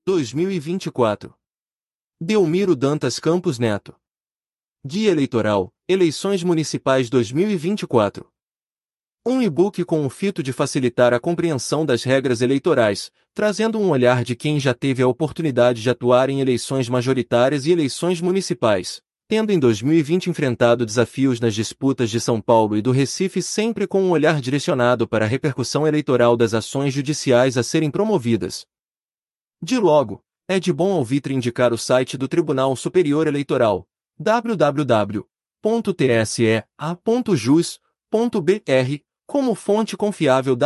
2024. Delmiro Dantas Campos Neto. Guia Eleitoral, Eleições Municipais 2024. Um e-book com o fito de facilitar a compreensão das regras eleitorais, trazendo um olhar de quem já teve a oportunidade de atuar em eleições majoritárias e eleições municipais, tendo em 2020 enfrentado desafios nas disputas de São Paulo e do Recife, sempre com um olhar direcionado para a repercussão eleitoral das ações judiciais a serem promovidas. De logo, é de bom alvitre indicar o site do Tribunal Superior Eleitoral, www.tsea.jus.br, como fonte confiável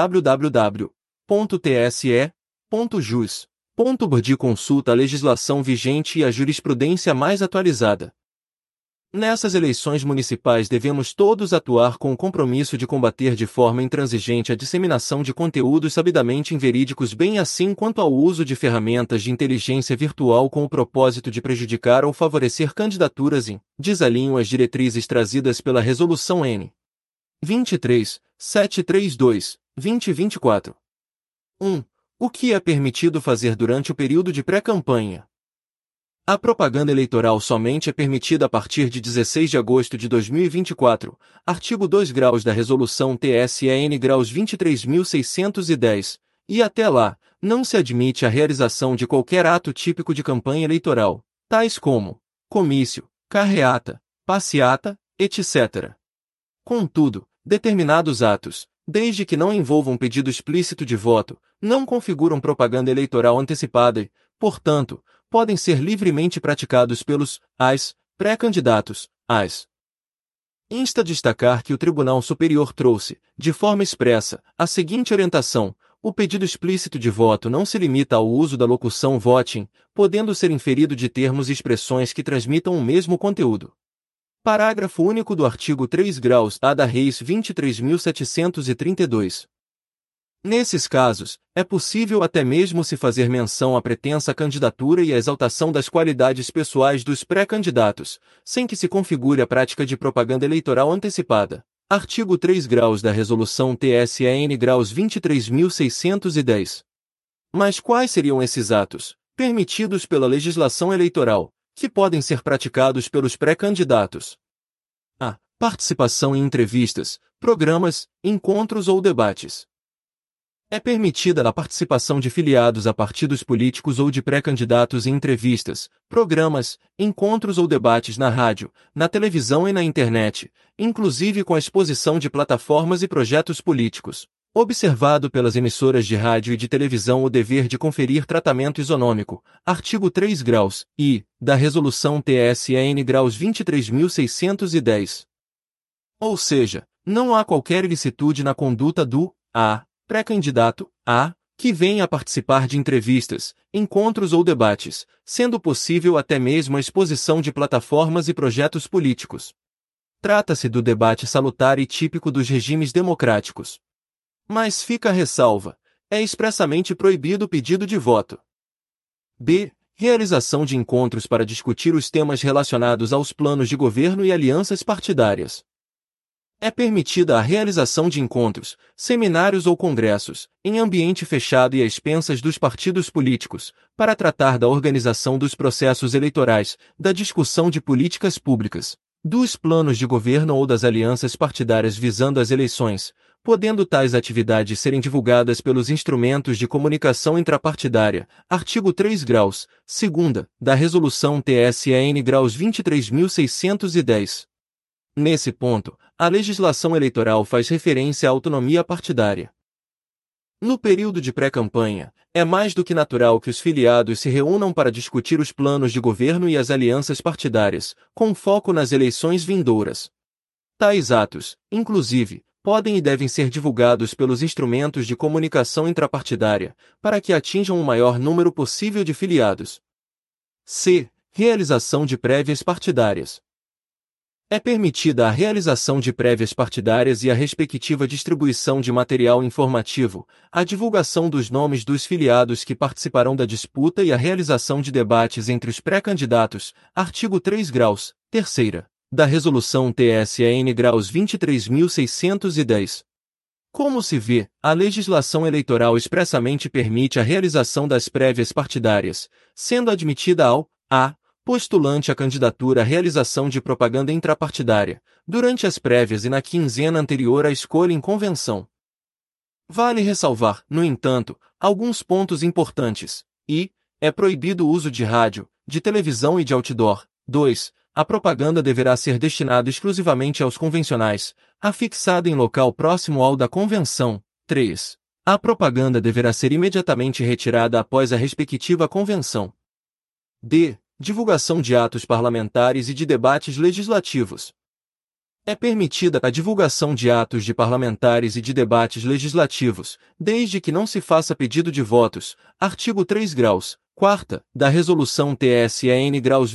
www.tse.jus.br de consulta à legislação vigente e à jurisprudência mais atualizada. Nessas eleições municipais devemos todos atuar com o compromisso de combater de forma intransigente a disseminação de conteúdos sabidamente inverídicos, bem assim quanto ao uso de ferramentas de inteligência virtual com o propósito de prejudicar ou favorecer candidaturas em desalinho às diretrizes trazidas pela Resolução N. 23.732/2024. 1. O que é permitido fazer durante o período de pré-campanha? A propaganda eleitoral somente é permitida a partir de 16 de agosto de 2024, artigo 2 graus da Resolução TSE-N graus 23.610, e até lá, não se admite a realização de qualquer ato típico de campanha eleitoral, tais como comício, carreata, passeata, etc. Contudo, determinados atos, desde que não envolvam pedido explícito de voto, não configuram propaganda eleitoral antecipada e, portanto, podem ser livremente praticados pelos pré-candidatos. Insta destacar que o Tribunal Superior trouxe, de forma expressa, a seguinte orientação: o pedido explícito de voto não se limita ao uso da locução voting, podendo ser inferido de termos e expressões que transmitam o mesmo conteúdo. Parágrafo único do artigo 3 graus A da Reis 23.732. Nesses casos, é possível até mesmo se fazer menção à pretensa candidatura e à exaltação das qualidades pessoais dos pré-candidatos, sem que se configure a prática de propaganda eleitoral antecipada. Artigo 3 graus da Resolução TSE-N graus 23.610. Mas quais seriam esses atos, permitidos pela legislação eleitoral, que podem ser praticados pelos pré-candidatos? A. Participação em entrevistas, programas, encontros ou debates. É permitida a participação de filiados a partidos políticos ou de pré-candidatos em entrevistas, programas, encontros ou debates na rádio, na televisão e na internet, inclusive com a exposição de plataformas e projetos políticos. Observado pelas emissoras de rádio e de televisão o dever de conferir tratamento isonômico, artigo 3 graus, I, da Resolução TSE-N graus 23.610. Ou seja, não há qualquer ilicitude na conduta do pré-candidato que venha a participar de entrevistas, encontros ou debates, sendo possível até mesmo a exposição de plataformas e projetos políticos. Trata-se do debate salutar e típico dos regimes democráticos. Mas fica a ressalva: é expressamente proibido o pedido de voto. B. Realização de encontros para discutir os temas relacionados aos planos de governo e alianças partidárias. É permitida a realização de encontros, seminários ou congressos, em ambiente fechado e às expensas dos partidos políticos, para tratar da organização dos processos eleitorais, da discussão de políticas públicas, dos planos de governo ou das alianças partidárias visando as eleições, podendo tais atividades serem divulgadas pelos instrumentos de comunicação intrapartidária, artigo 3 graus, segunda, da Resolução TSE-N graus 23.610. Nesse ponto, a legislação eleitoral faz referência à autonomia partidária. No período de pré-campanha, é mais do que natural que os filiados se reúnam para discutir os planos de governo e as alianças partidárias, com foco nas eleições vindouras. Tais atos, inclusive, podem e devem ser divulgados pelos instrumentos de comunicação intrapartidária, para que atinjam o maior número possível de filiados. C. Realização de prévias partidárias. É permitida a realização de prévias partidárias e a respectiva distribuição de material informativo, a divulgação dos nomes dos filiados que participarão da disputa e a realização de debates entre os pré-candidatos, artigo 3 graus, terceira, da Resolução TSE-N graus 23.610. Como se vê, a legislação eleitoral expressamente permite a realização das prévias partidárias, sendo admitida ao a postulante a candidatura à realização de propaganda intrapartidária, durante as prévias e na quinzena anterior à escolha em convenção. Vale ressalvar, no entanto, alguns pontos importantes. É proibido o uso de rádio, de televisão e de outdoor. 2. A propaganda deverá ser destinada exclusivamente aos convencionais, afixada em local próximo ao da convenção. 3. A propaganda deverá ser imediatamente retirada após a respectiva convenção. D. Divulgação de atos parlamentares e de debates legislativos. É permitida a divulgação de atos de parlamentares e de debates legislativos, desde que não se faça pedido de votos. Artigo 3 graus, 4ª, da Resolução TSE-N graus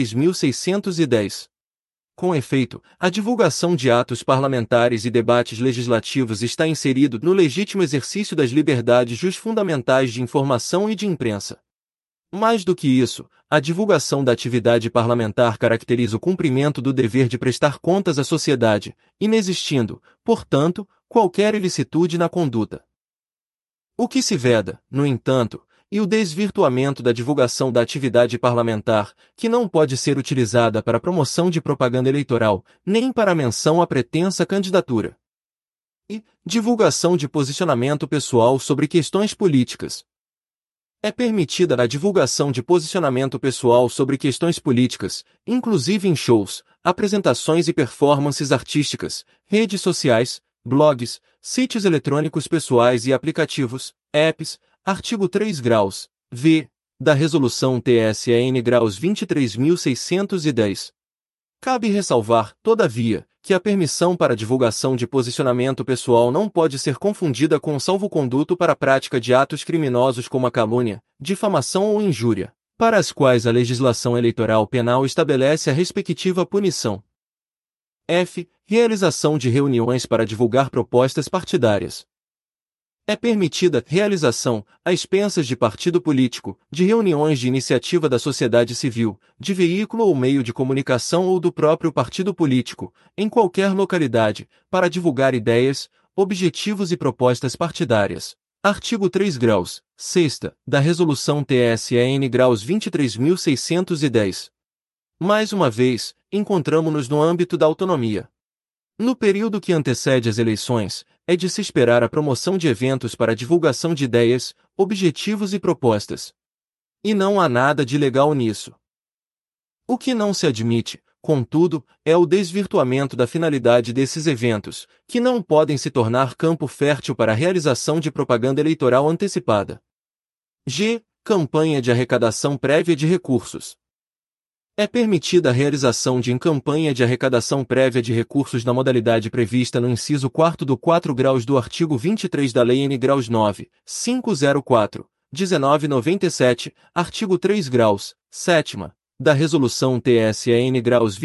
23.610. Com efeito, a divulgação de atos parlamentares e debates legislativos está inserido no legítimo exercício das liberdades fundamentais de informação e de imprensa. Mais do que isso, a divulgação da atividade parlamentar caracteriza o cumprimento do dever de prestar contas à sociedade, inexistindo, portanto, qualquer ilicitude na conduta. O que se veda, no entanto, e o desvirtuamento da divulgação da atividade parlamentar, que não pode ser utilizada para promoção de propaganda eleitoral, nem para menção à pretensa candidatura. Divulgação de posicionamento pessoal sobre questões políticas. É permitida a divulgação de posicionamento pessoal sobre questões políticas, inclusive em shows, apresentações e performances artísticas, redes sociais, blogs, sítios eletrônicos pessoais e aplicativos, apps. Artigo 3 graus, v, da Resolução TSE-N graus 23.610. Cabe ressalvar, todavia, que a permissão para divulgação de posicionamento pessoal não pode ser confundida com o salvo-conduto para a prática de atos criminosos como a calúnia, difamação ou injúria, para as quais a legislação eleitoral penal estabelece a respectiva punição. F. Realização de reuniões para divulgar propostas partidárias. É permitida realização, a expensas de partido político, de reuniões de iniciativa da sociedade civil, de veículo ou meio de comunicação ou do próprio partido político, em qualquer localidade, para divulgar ideias, objetivos e propostas partidárias. Artigo 3 graus, 6ª, da Resolução TSE-N graus 23.610. Mais uma vez, encontramo-nos no âmbito da autonomia. No período que antecede as eleições, é de se esperar a promoção de eventos para a divulgação de ideias, objetivos e propostas. E não há nada de ilegal nisso. O que não se admite, contudo, é o desvirtuamento da finalidade desses eventos, que não podem se tornar campo fértil para a realização de propaganda eleitoral antecipada. G. Campanha de arrecadação prévia de recursos. É permitida a realização de campanha de arrecadação prévia de recursos na modalidade prevista no inciso 4º do 4 graus do artigo 23 da Lei N graus 9, 504, 1997, artigo 3 graus, 7ª, da Resolução TSE-N graus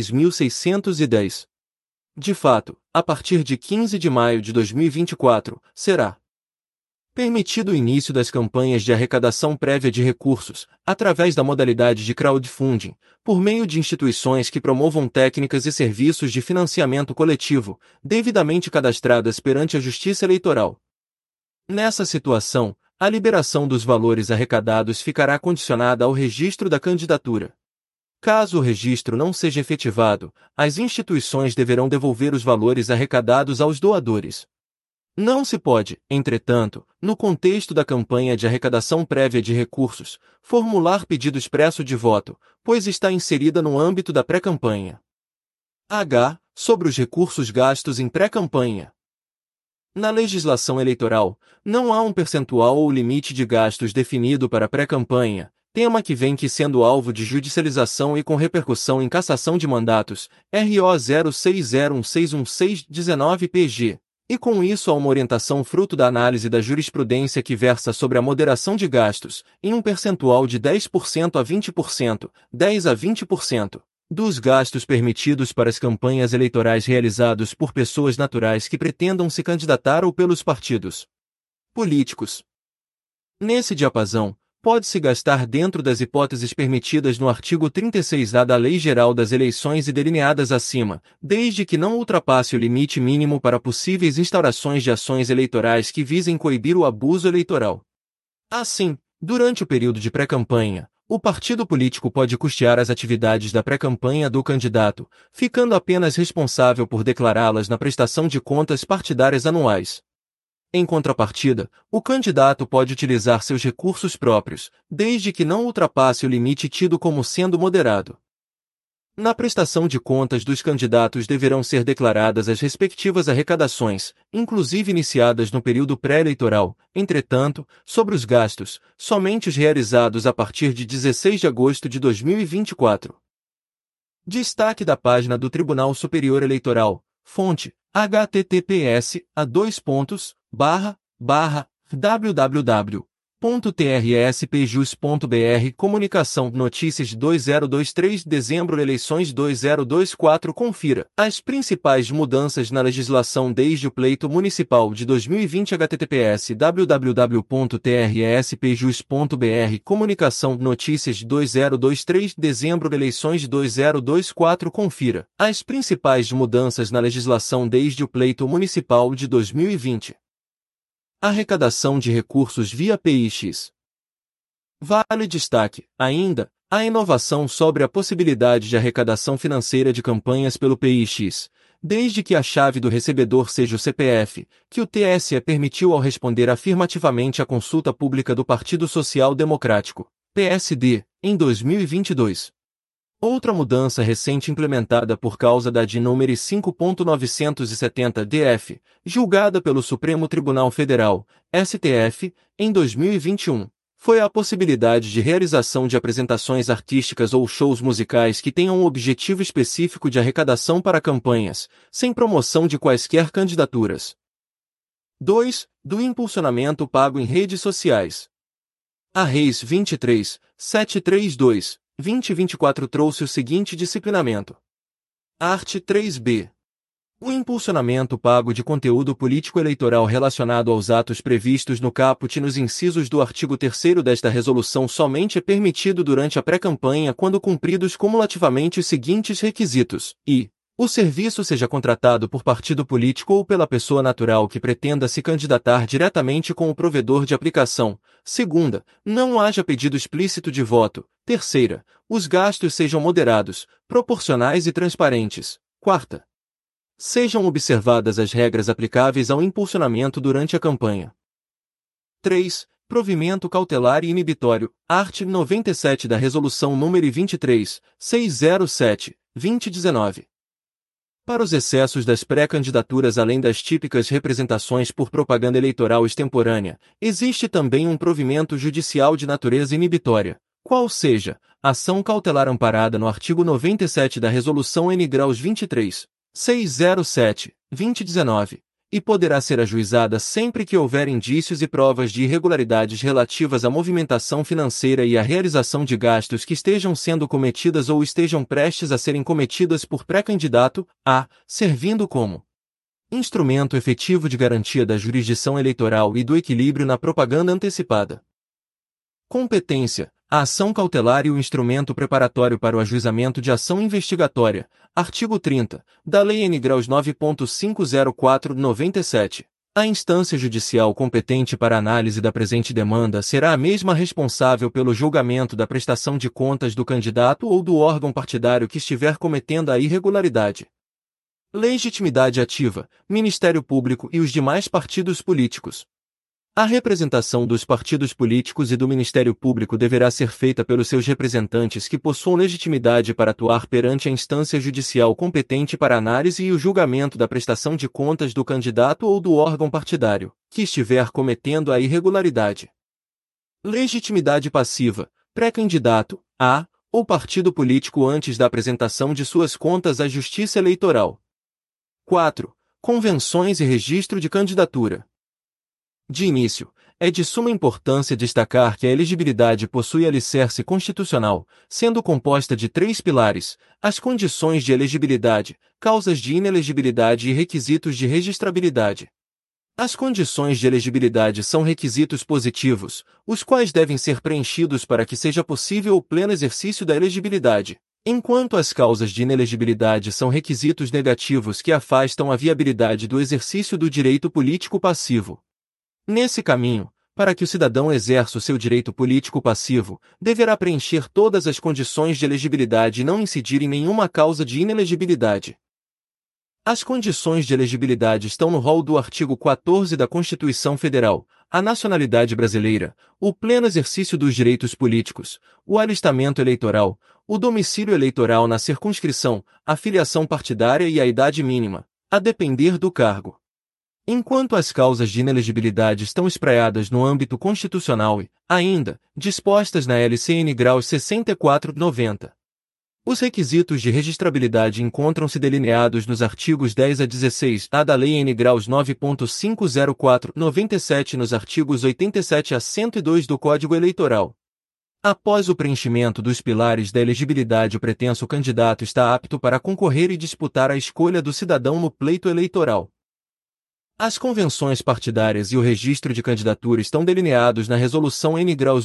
23.610. De fato, a partir de 15 de maio de 2024, será permitido o início das campanhas de arrecadação prévia de recursos, através da modalidade de crowdfunding, por meio de instituições que promovam técnicas e serviços de financiamento coletivo, devidamente cadastradas perante a Justiça Eleitoral. Nessa situação, a liberação dos valores arrecadados ficará condicionada ao registro da candidatura. Caso o registro não seja efetivado, as instituições deverão devolver os valores arrecadados aos doadores. Não se pode, entretanto, no contexto da campanha de arrecadação prévia de recursos, formular pedido expresso de voto, pois está inserida no âmbito da pré-campanha. H. Sobre os recursos gastos em pré-campanha. Na legislação eleitoral, não há um percentual ou limite de gastos definido para pré-campanha, tema que vem sendo alvo de judicialização e com repercussão em cassação de mandatos, RO 0601611619 PG. E com isso há uma orientação fruto da análise da jurisprudência que versa sobre a moderação de gastos, em um percentual de 10% a 20%, 10 a 20%, dos gastos permitidos para as campanhas eleitorais realizados por pessoas naturais que pretendam se candidatar ou pelos partidos políticos. Nesse diapasão, pode-se gastar dentro das hipóteses permitidas no artigo 36-A da Lei Geral das Eleições e delineadas acima, desde que não ultrapasse o limite mínimo para possíveis instaurações de ações eleitorais que visem coibir o abuso eleitoral. Assim, durante o período de pré-campanha, o partido político pode custear as atividades da pré-campanha do candidato, ficando apenas responsável por declará-las na prestação de contas partidárias anuais. Em contrapartida, o candidato pode utilizar seus recursos próprios, desde que não ultrapasse o limite tido como sendo moderado. Na prestação de contas dos candidatos deverão ser declaradas as respectivas arrecadações, inclusive iniciadas no período pré-eleitoral. Entretanto, sobre os gastos, somente os realizados a partir de 16 de agosto de 2024. Destaque da página do Tribunal Superior Eleitoral. Fonte: https://www.trspjus.br Comunicação Notícias 2023 Dezembro Eleições 2024 Confira as principais mudanças na legislação desde o pleito municipal de 2020 https://www.trspjus.br Comunicação Notícias 2023 Dezembro Eleições 2024 Confira as principais mudanças na legislação desde o pleito municipal de 2020. Arrecadação de recursos via PIX. Vale destaque, ainda, a inovação sobre a possibilidade de arrecadação financeira de campanhas pelo PIX, desde que a chave do recebedor seja o CPF, que o TSE permitiu ao responder afirmativamente à consulta pública do Partido Social Democrático, PSD, em 2022. Outra mudança recente implementada por causa da DI número 5.970-DF, julgada pelo Supremo Tribunal Federal, STF, em 2021, foi a possibilidade de realização de apresentações artísticas ou shows musicais que tenham um objetivo específico de arrecadação para campanhas, sem promoção de quaisquer candidaturas. 2. Do impulsionamento pago em redes sociais. A Reis 23.732 2024 trouxe o seguinte disciplinamento. Art. 3b. O impulsionamento pago de conteúdo político-eleitoral relacionado aos atos previstos no caput nos incisos do artigo 3º desta resolução somente é permitido durante a pré-campanha quando cumpridos cumulativamente os seguintes requisitos, e o serviço seja contratado por partido político ou pela pessoa natural que pretenda se candidatar diretamente com o provedor de aplicação. Segunda, não haja pedido explícito de voto. Terceira, os gastos sejam moderados, proporcionais e transparentes. Quarta, sejam observadas as regras aplicáveis ao impulsionamento durante a campanha. 3. Provimento cautelar e inibitório. Art. 97 da Resolução nº 23.607, 2019. Para os excessos das pré-candidaturas além das típicas representações por propaganda eleitoral extemporânea, existe também um provimento judicial de natureza inibitória, qual seja, ação cautelar amparada no artigo 97 da Resolução N. Graus 23.607, 2019, e poderá ser ajuizada sempre que houver indícios e provas de irregularidades relativas à movimentação financeira e à realização de gastos que estejam sendo cometidas ou estejam prestes a serem cometidas por pré-candidato, servindo como instrumento efetivo de garantia da jurisdição eleitoral e do equilíbrio na propaganda antecipada. Competência, a ação cautelar e o instrumento preparatório para o ajuizamento de ação investigatória. Artigo 30, da Lei N. Graus 9.504/97. A instância judicial competente para análise da presente demanda será a mesma responsável pelo julgamento da prestação de contas do candidato ou do órgão partidário que estiver cometendo a irregularidade. Legitimidade ativa, Ministério Público e os demais partidos políticos. A representação dos partidos políticos e do Ministério Público deverá ser feita pelos seus representantes que possuam legitimidade para atuar perante a instância judicial competente para análise e o julgamento da prestação de contas do candidato ou do órgão partidário, que estiver cometendo a irregularidade. Legitimidade passiva, pré-candidato, ou partido político antes da apresentação de suas contas à Justiça Eleitoral. 4. Convenções e registro de candidatura. De início, é de suma importância destacar que a elegibilidade possui alicerce constitucional, sendo composta de 3 pilares: as condições de elegibilidade, causas de inelegibilidade e requisitos de registrabilidade. As condições de elegibilidade são requisitos positivos, os quais devem ser preenchidos para que seja possível o pleno exercício da elegibilidade, enquanto as causas de inelegibilidade são requisitos negativos que afastam a viabilidade do exercício do direito político passivo. Nesse caminho, para que o cidadão exerça o seu direito político passivo, deverá preencher todas as condições de elegibilidade e não incidir em nenhuma causa de inelegibilidade. As condições de elegibilidade estão no rol do artigo 14 da Constituição Federal: a nacionalidade brasileira, o pleno exercício dos direitos políticos, o alistamento eleitoral, o domicílio eleitoral na circunscrição, a filiação partidária e a idade mínima, a depender do cargo. Enquanto as causas de inelegibilidade estão espraiadas no âmbito constitucional e, ainda, dispostas na LCN graus 64/90. Os requisitos de registrabilidade encontram-se delineados nos artigos 10 a 16-A da Lei N graus 9.504/97 e nos artigos 87 a 102 do Código Eleitoral. Após o preenchimento dos pilares da elegibilidade, o pretenso candidato está apto para concorrer e disputar a escolha do cidadão no pleito eleitoral. As convenções partidárias e o registro de candidatura estão delineados na Resolução N graus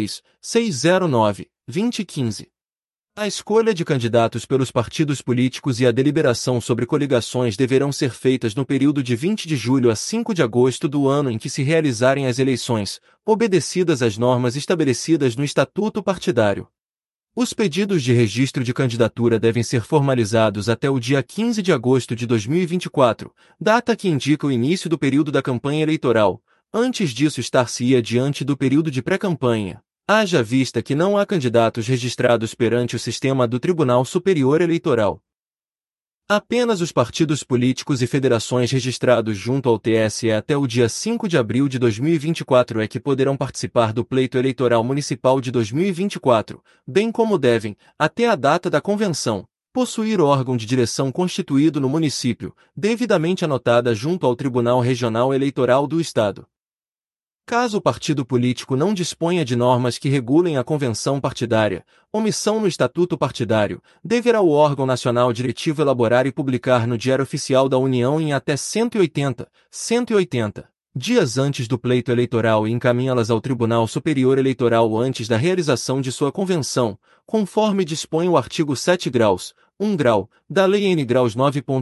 23.609/2015. A escolha de candidatos pelos partidos políticos e a deliberação sobre coligações deverão ser feitas no período de 20 de julho a 5 de agosto do ano em que se realizarem as eleições, obedecidas às normas estabelecidas no Estatuto Partidário. Os pedidos de registro de candidatura devem ser formalizados até o dia 15 de agosto de 2024, data que indica o início do período da campanha eleitoral. Antes disso, estar-se-ia diante do período de pré-campanha. Haja vista que não há candidatos registrados perante o sistema do Tribunal Superior Eleitoral. Apenas os partidos políticos e federações registrados junto ao TSE até o dia 5 de abril de 2024 é que poderão participar do pleito eleitoral municipal de 2024, bem como devem, até a data da convenção, possuir órgão de direção constituído no município, devidamente anotada junto ao Tribunal Regional Eleitoral do Estado. Caso o partido político não disponha de normas que regulem a convenção partidária, omissão no estatuto partidário, deverá o órgão nacional diretivo elaborar e publicar no Diário Oficial da União em até 180 dias antes do pleito eleitoral e encaminhá-las ao Tribunal Superior Eleitoral antes da realização de sua convenção, conforme dispõe o artigo 7 graus, 1 grau, da Lei N graus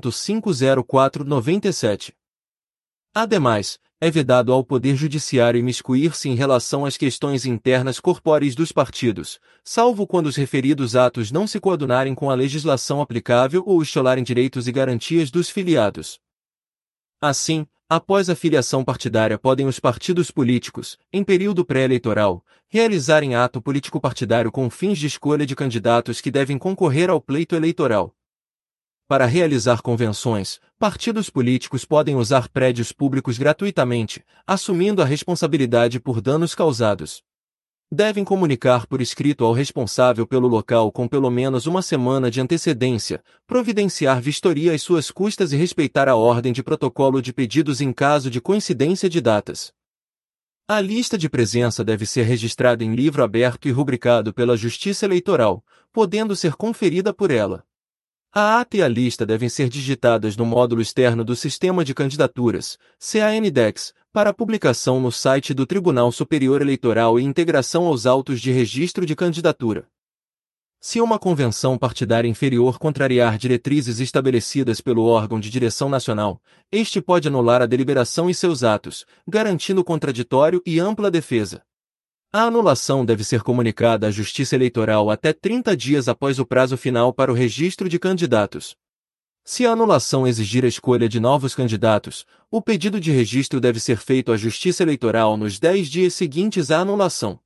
9.504/97. Ademais, é vedado ao Poder Judiciário imiscuir-se em relação às questões internas corpóreis dos partidos, salvo quando os referidos atos não se coadunarem com a legislação aplicável ou extolarem direitos e garantias dos filiados. Assim, após a filiação partidária, podem os partidos políticos, em período pré-eleitoral, realizarem ato político partidário com fins de escolha de candidatos que devem concorrer ao pleito eleitoral. Para realizar convenções, partidos políticos podem usar prédios públicos gratuitamente, assumindo a responsabilidade por danos causados. Devem comunicar por escrito ao responsável pelo local com pelo menos uma semana de antecedência, providenciar vistoria às suas custas e respeitar a ordem de protocolo de pedidos em caso de coincidência de datas. A lista de presença deve ser registrada em livro aberto e rubricado pela Justiça Eleitoral, podendo ser conferida por ela. A ata e a lista devem ser digitadas no módulo externo do Sistema de Candidaturas, CANDEX, para publicação no site do Tribunal Superior Eleitoral e integração aos autos de registro de candidatura. Se uma convenção partidária inferior contrariar diretrizes estabelecidas pelo órgão de direção nacional, este pode anular a deliberação e seus atos, garantindo contraditório e ampla defesa. A anulação deve ser comunicada à Justiça Eleitoral até 30 dias após o prazo final para o registro de candidatos. Se a anulação exigir a escolha de novos candidatos, o pedido de registro deve ser feito à Justiça Eleitoral nos 10 dias seguintes à anulação.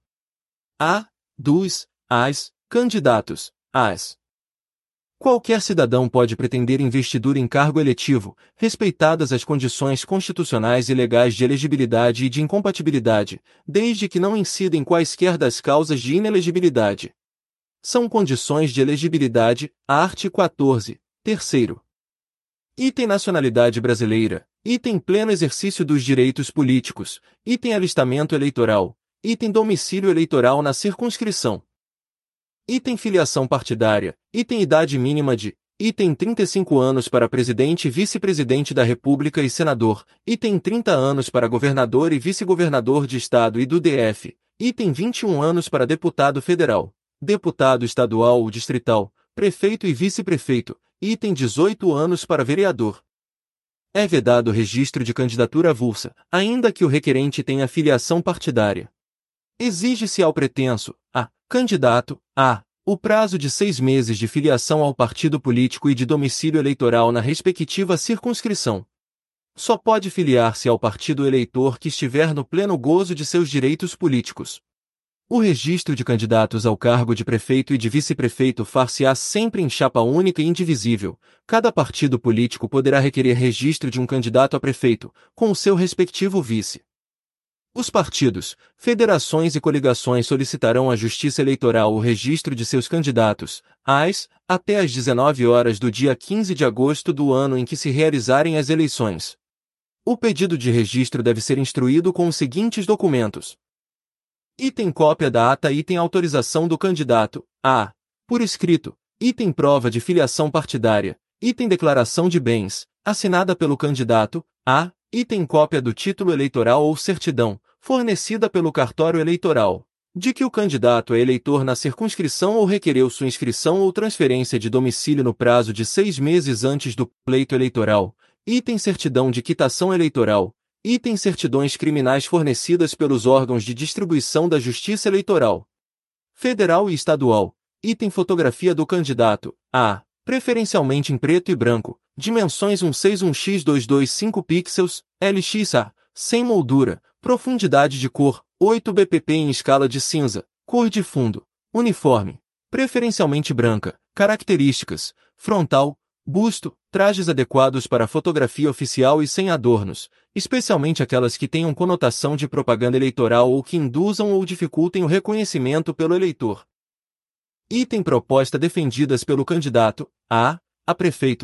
As candidatos. Qualquer cidadão pode pretender investidura em cargo eletivo, respeitadas as condições constitucionais e legais de elegibilidade e de incompatibilidade, desde que não incida em quaisquer das causas de inelegibilidade. São condições de elegibilidade, art. 14, terceiro. Item nacionalidade brasileira, item pleno exercício dos direitos políticos, item alistamento eleitoral, item domicílio eleitoral na circunscrição. Item filiação partidária, item idade mínima de, Item 35 anos para presidente e vice-presidente da República e senador. Item 30 anos para governador e vice-governador de estado e do DF. Item 21 anos para deputado federal, deputado estadual ou distrital, prefeito e vice-prefeito. Item 18 anos para vereador. É vedado o registro de candidatura avulsa, ainda que o requerente tenha filiação partidária. Exige-se ao pretenso, candidato, o prazo de 6 meses de filiação ao partido político e de domicílio eleitoral na respectiva circunscrição. Só pode filiar-se ao partido eleitor que estiver no pleno gozo de seus direitos políticos. O registro de candidatos ao cargo de prefeito e de vice-prefeito far-se-á sempre em chapa única e indivisível. Cada partido político poderá requerer registro de um candidato a prefeito, com o seu respectivo vice. Os partidos, federações e coligações solicitarão à Justiça Eleitoral o registro de seus candidatos, até às 19 horas do dia 15 de agosto do ano em que se realizarem as eleições. O pedido de registro deve ser instruído com os seguintes documentos. Item cópia da ata. Item autorização do candidato, por escrito. Item prova de filiação partidária. Item declaração de bens, assinada pelo candidato, Item cópia do título eleitoral ou certidão, fornecida pelo cartório eleitoral, de que o candidato é eleitor na circunscrição ou requereu sua inscrição ou transferência de domicílio no prazo de 6 meses antes do pleito eleitoral. Item certidão de quitação eleitoral. Item certidões criminais fornecidas pelos órgãos de distribuição da Justiça Eleitoral Federal e Estadual. Item fotografia do candidato, preferencialmente em preto e branco, dimensões 161x225 pixels, LXA, sem moldura, profundidade de cor, 8 bpp em escala de cinza, cor de fundo, uniforme, preferencialmente branca, características, frontal, busto, trajes adequados para fotografia oficial e sem adornos, especialmente aquelas que tenham conotação de propaganda eleitoral ou que induzam ou dificultem o reconhecimento pelo eleitor. Item proposta defendidas pelo candidato, a prefeito,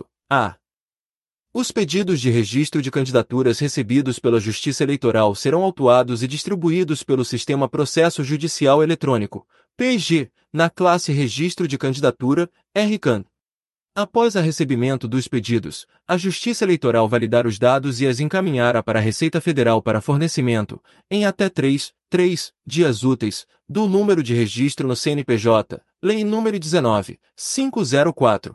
Os pedidos de registro de candidaturas recebidos pela Justiça Eleitoral serão autuados e distribuídos pelo Sistema Processo Judicial Eletrônico, PG, na classe Registro de Candidatura, RCAN. Após o recebimento dos pedidos, a Justiça Eleitoral validar os dados e as encaminhará para a Receita Federal para fornecimento, em até 3 dias úteis, do número de registro no CNPJ, Lei nº 19.504,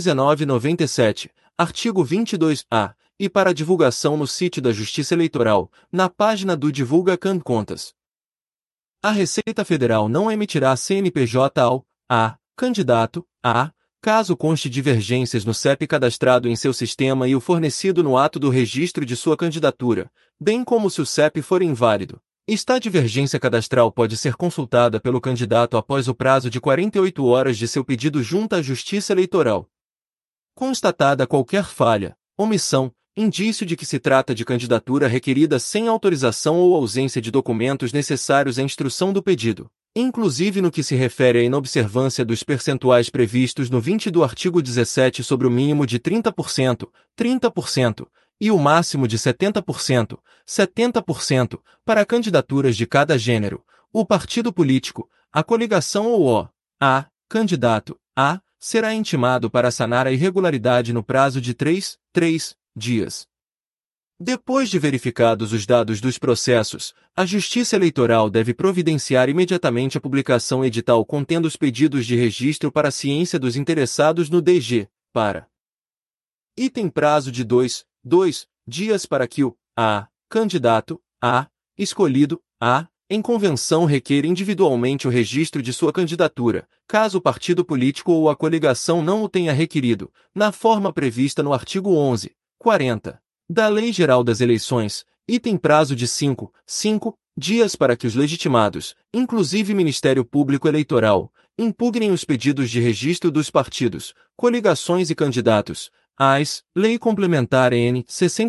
1997, artigo 22-A, e para divulgação no sítio da Justiça Eleitoral, na página do Divulga Can Contas. A Receita Federal não emitirá CNPJ ao candidato, caso conste divergências no CEP cadastrado em seu sistema e o fornecido no ato do registro de sua candidatura, bem como se o CEP for inválido. Esta divergência cadastral pode ser consultada pelo candidato após o prazo de 48 horas de seu pedido junto à Justiça Eleitoral. Constatada qualquer falha, omissão, indício de que se trata de candidatura requerida sem autorização ou ausência de documentos necessários à instrução do pedido, inclusive no que se refere à inobservância dos percentuais previstos no 20 do artigo 17 sobre o mínimo de 30%, 30%, e o máximo de 70%, 70%, para candidaturas de cada gênero, o partido político, a coligação ou o candidato, será intimado para sanar a irregularidade no prazo de 3 dias. Depois de verificados os dados dos processos, a Justiça Eleitoral deve providenciar imediatamente a publicação edital contendo os pedidos de registro para a ciência dos interessados no DG, para item prazo de 2 dias para que o candidato, escolhido, em convenção requer individualmente o registro de sua candidatura, caso o partido político ou a coligação não o tenha requerido, na forma prevista no artigo 11.40 da Lei Geral das Eleições, item prazo de 5 dias para que os legitimados, inclusive Ministério Público Eleitoral, impugnem os pedidos de registro dos partidos, coligações e candidatos, Lei Complementar N.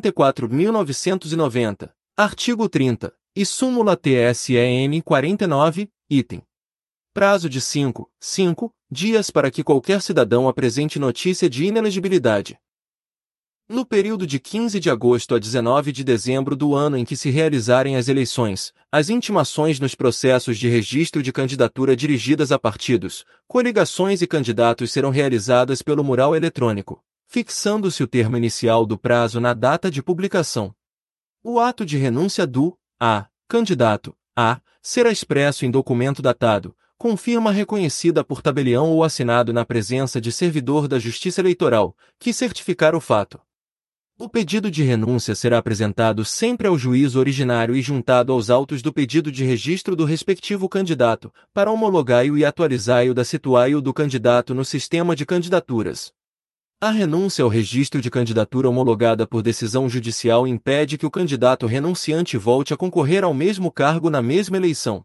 64.990, artigo 30, e súmula TSE-N 49, item. Prazo de 5 dias para que qualquer cidadão apresente notícia de inelegibilidade. No período de 15 de agosto a 19 de dezembro do ano em que se realizarem as eleições, as intimações nos processos de registro de candidatura dirigidas a partidos, coligações e candidatos serão realizadas pelo mural eletrônico, fixando-se o termo inicial do prazo na data de publicação. O ato de renúncia do candidato será expresso em documento datado, com firma reconhecida por tabelião ou assinado na presença de servidor da Justiça Eleitoral, que certificar o fato. O pedido de renúncia será apresentado sempre ao juízo originário e juntado aos autos do pedido de registro do respectivo candidato, para homologai-o e atualizai-o da situai-o do candidato no sistema de candidaturas. A renúncia ao registro de candidatura homologada por decisão judicial impede que o candidato renunciante volte a concorrer ao mesmo cargo na mesma eleição.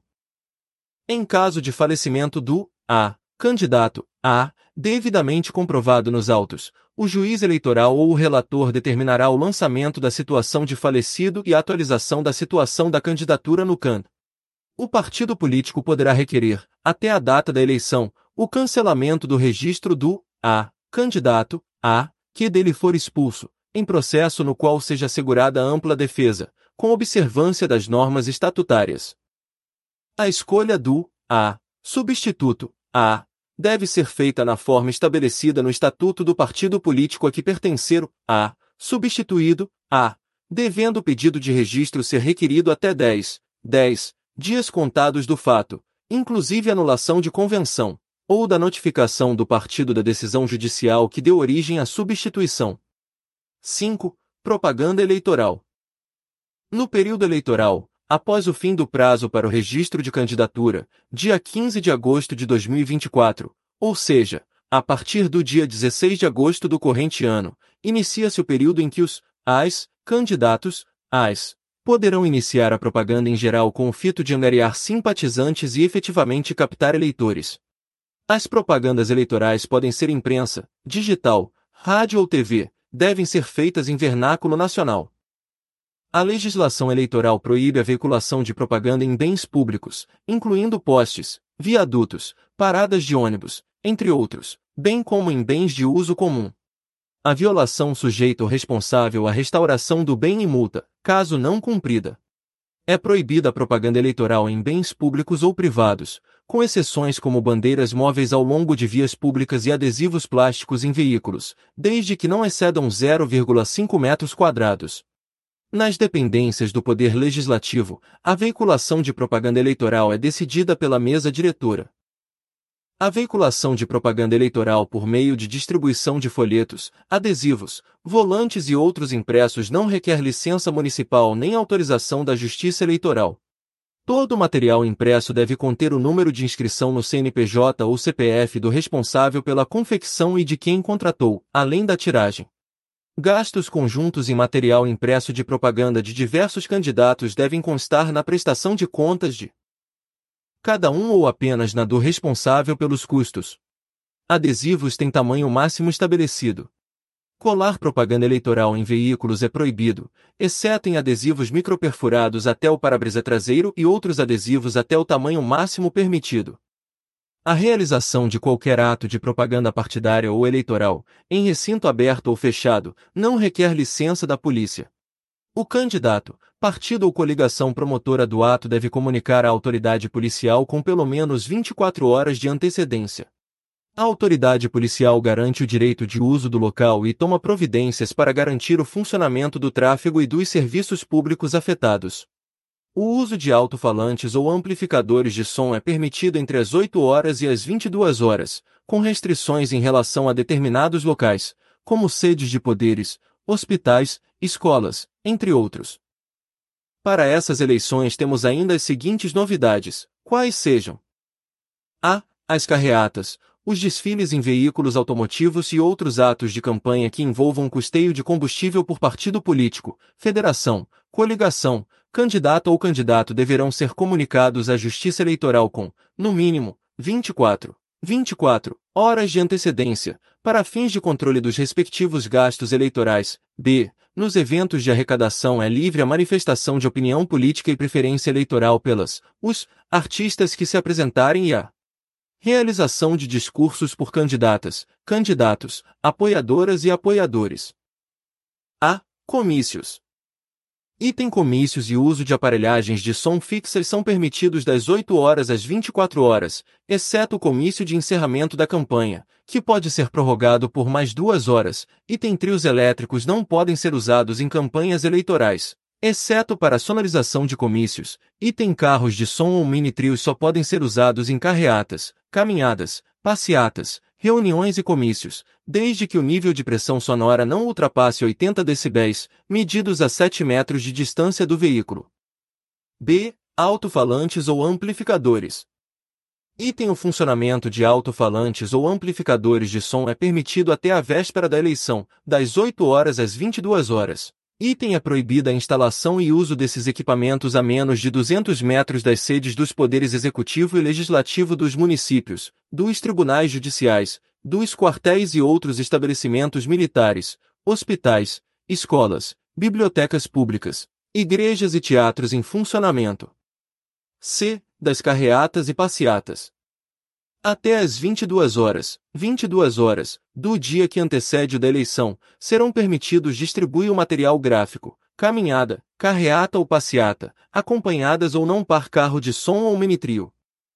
Em caso de falecimento do candidato devidamente comprovado nos autos, o juiz eleitoral ou o relator determinará o lançamento da situação de falecido e a atualização da situação da candidatura no CAN. O partido político poderá requerer, até a data da eleição, o cancelamento do registro do candidato que dele for expulso, em processo no qual seja assegurada ampla defesa, com observância das normas estatutárias. A escolha do substituto deve ser feita na forma estabelecida no Estatuto do partido político a que pertencer o substituído, devendo o pedido de registro ser requerido até 10 dias contados do fato, inclusive anulação de convenção, ou da notificação do partido da decisão judicial que deu origem à substituição. 5. Propaganda eleitoral. No período eleitoral, após o fim do prazo para o registro de candidatura, dia 15 de agosto de 2024, ou seja, a partir do dia 16 de agosto do corrente ano, inicia-se o período em que os candidatos poderão iniciar a propaganda em geral com o fito de angariar simpatizantes e efetivamente captar eleitores. As propagandas eleitorais podem ser imprensa, digital, rádio ou TV, devem ser feitas em vernáculo nacional. A legislação eleitoral proíbe a veiculação de propaganda em bens públicos, incluindo postes, viadutos, paradas de ônibus, entre outros, bem como em bens de uso comum. A violação sujeita o responsável à restauração do bem e multa, caso não cumprida. É proibida a propaganda eleitoral em bens públicos ou privados, com exceções como bandeiras móveis ao longo de vias públicas e adesivos plásticos em veículos, desde que não excedam 0,5 metros quadrados. Nas dependências do Poder Legislativo, a veiculação de propaganda eleitoral é decidida pela mesa diretora. A veiculação de propaganda eleitoral por meio de distribuição de folhetos, adesivos, volantes e outros impressos não requer licença municipal nem autorização da Justiça Eleitoral. Todo material impresso deve conter o número de inscrição no CNPJ ou CPF do responsável pela confecção e de quem contratou, além da tiragem. Gastos conjuntos em material impresso de propaganda de diversos candidatos devem constar na prestação de contas de cada um ou apenas na do responsável pelos custos. Adesivos têm tamanho máximo estabelecido. Colar propaganda eleitoral em veículos é proibido, exceto em adesivos microperfurados até o para-brisa traseiro e outros adesivos até o tamanho máximo permitido. A realização de qualquer ato de propaganda partidária ou eleitoral, em recinto aberto ou fechado, não requer licença da polícia. O candidato, partido ou coligação promotora do ato deve comunicar à autoridade policial com pelo menos 24 horas de antecedência. A autoridade policial garante o direito de uso do local e toma providências para garantir o funcionamento do tráfego e dos serviços públicos afetados. O uso de alto-falantes ou amplificadores de som é permitido entre as 8 horas e as 22 horas, com restrições em relação a determinados locais, como sedes de poderes, hospitais, escolas, entre outros. Para essas eleições temos ainda as seguintes novidades, quais sejam: as carreatas, os desfiles em veículos automotivos e outros atos de campanha que envolvam custeio de combustível por partido político, federação, coligação, candidato ou candidato deverão ser comunicados à Justiça Eleitoral com, no mínimo, 24 horas de antecedência, para fins de controle dos respectivos gastos eleitorais. Nos eventos de arrecadação é livre a manifestação de opinião política e preferência eleitoral os artistas que se apresentarem e a realização de discursos por candidatas, candidatos, apoiadoras e apoiadores. A. Comícios. Item comícios e uso de aparelhagens de som fixas são permitidos das 8 horas às 24 horas, exceto o comício de encerramento da campanha, que pode ser prorrogado por mais 2 horas. Item trios elétricos não podem ser usados em campanhas eleitorais, exceto para a sonorização de comícios. Item carros de som ou mini-trios só podem ser usados em carreatas, caminhadas, passeatas, reuniões e comícios, desde que o nível de pressão sonora não ultrapasse 80 decibéis, medidos a 7 metros de distância do veículo. B. Alto-falantes ou amplificadores. Item o funcionamento de alto-falantes ou amplificadores de som é permitido até a véspera da eleição, das 8 horas às 22 horas. Item é proibida a instalação e uso desses equipamentos a menos de 200 metros das sedes dos poderes executivo e legislativo dos municípios, dos tribunais judiciais, dos quartéis e outros estabelecimentos militares, hospitais, escolas, bibliotecas públicas, igrejas e teatros em funcionamento. C. Das carreatas e passeatas. Até às 22 horas, do dia que antecede o da eleição, serão permitidos distribuir o material gráfico, caminhada, carreata ou passeata, acompanhadas ou não par carro de som ou mini-trio.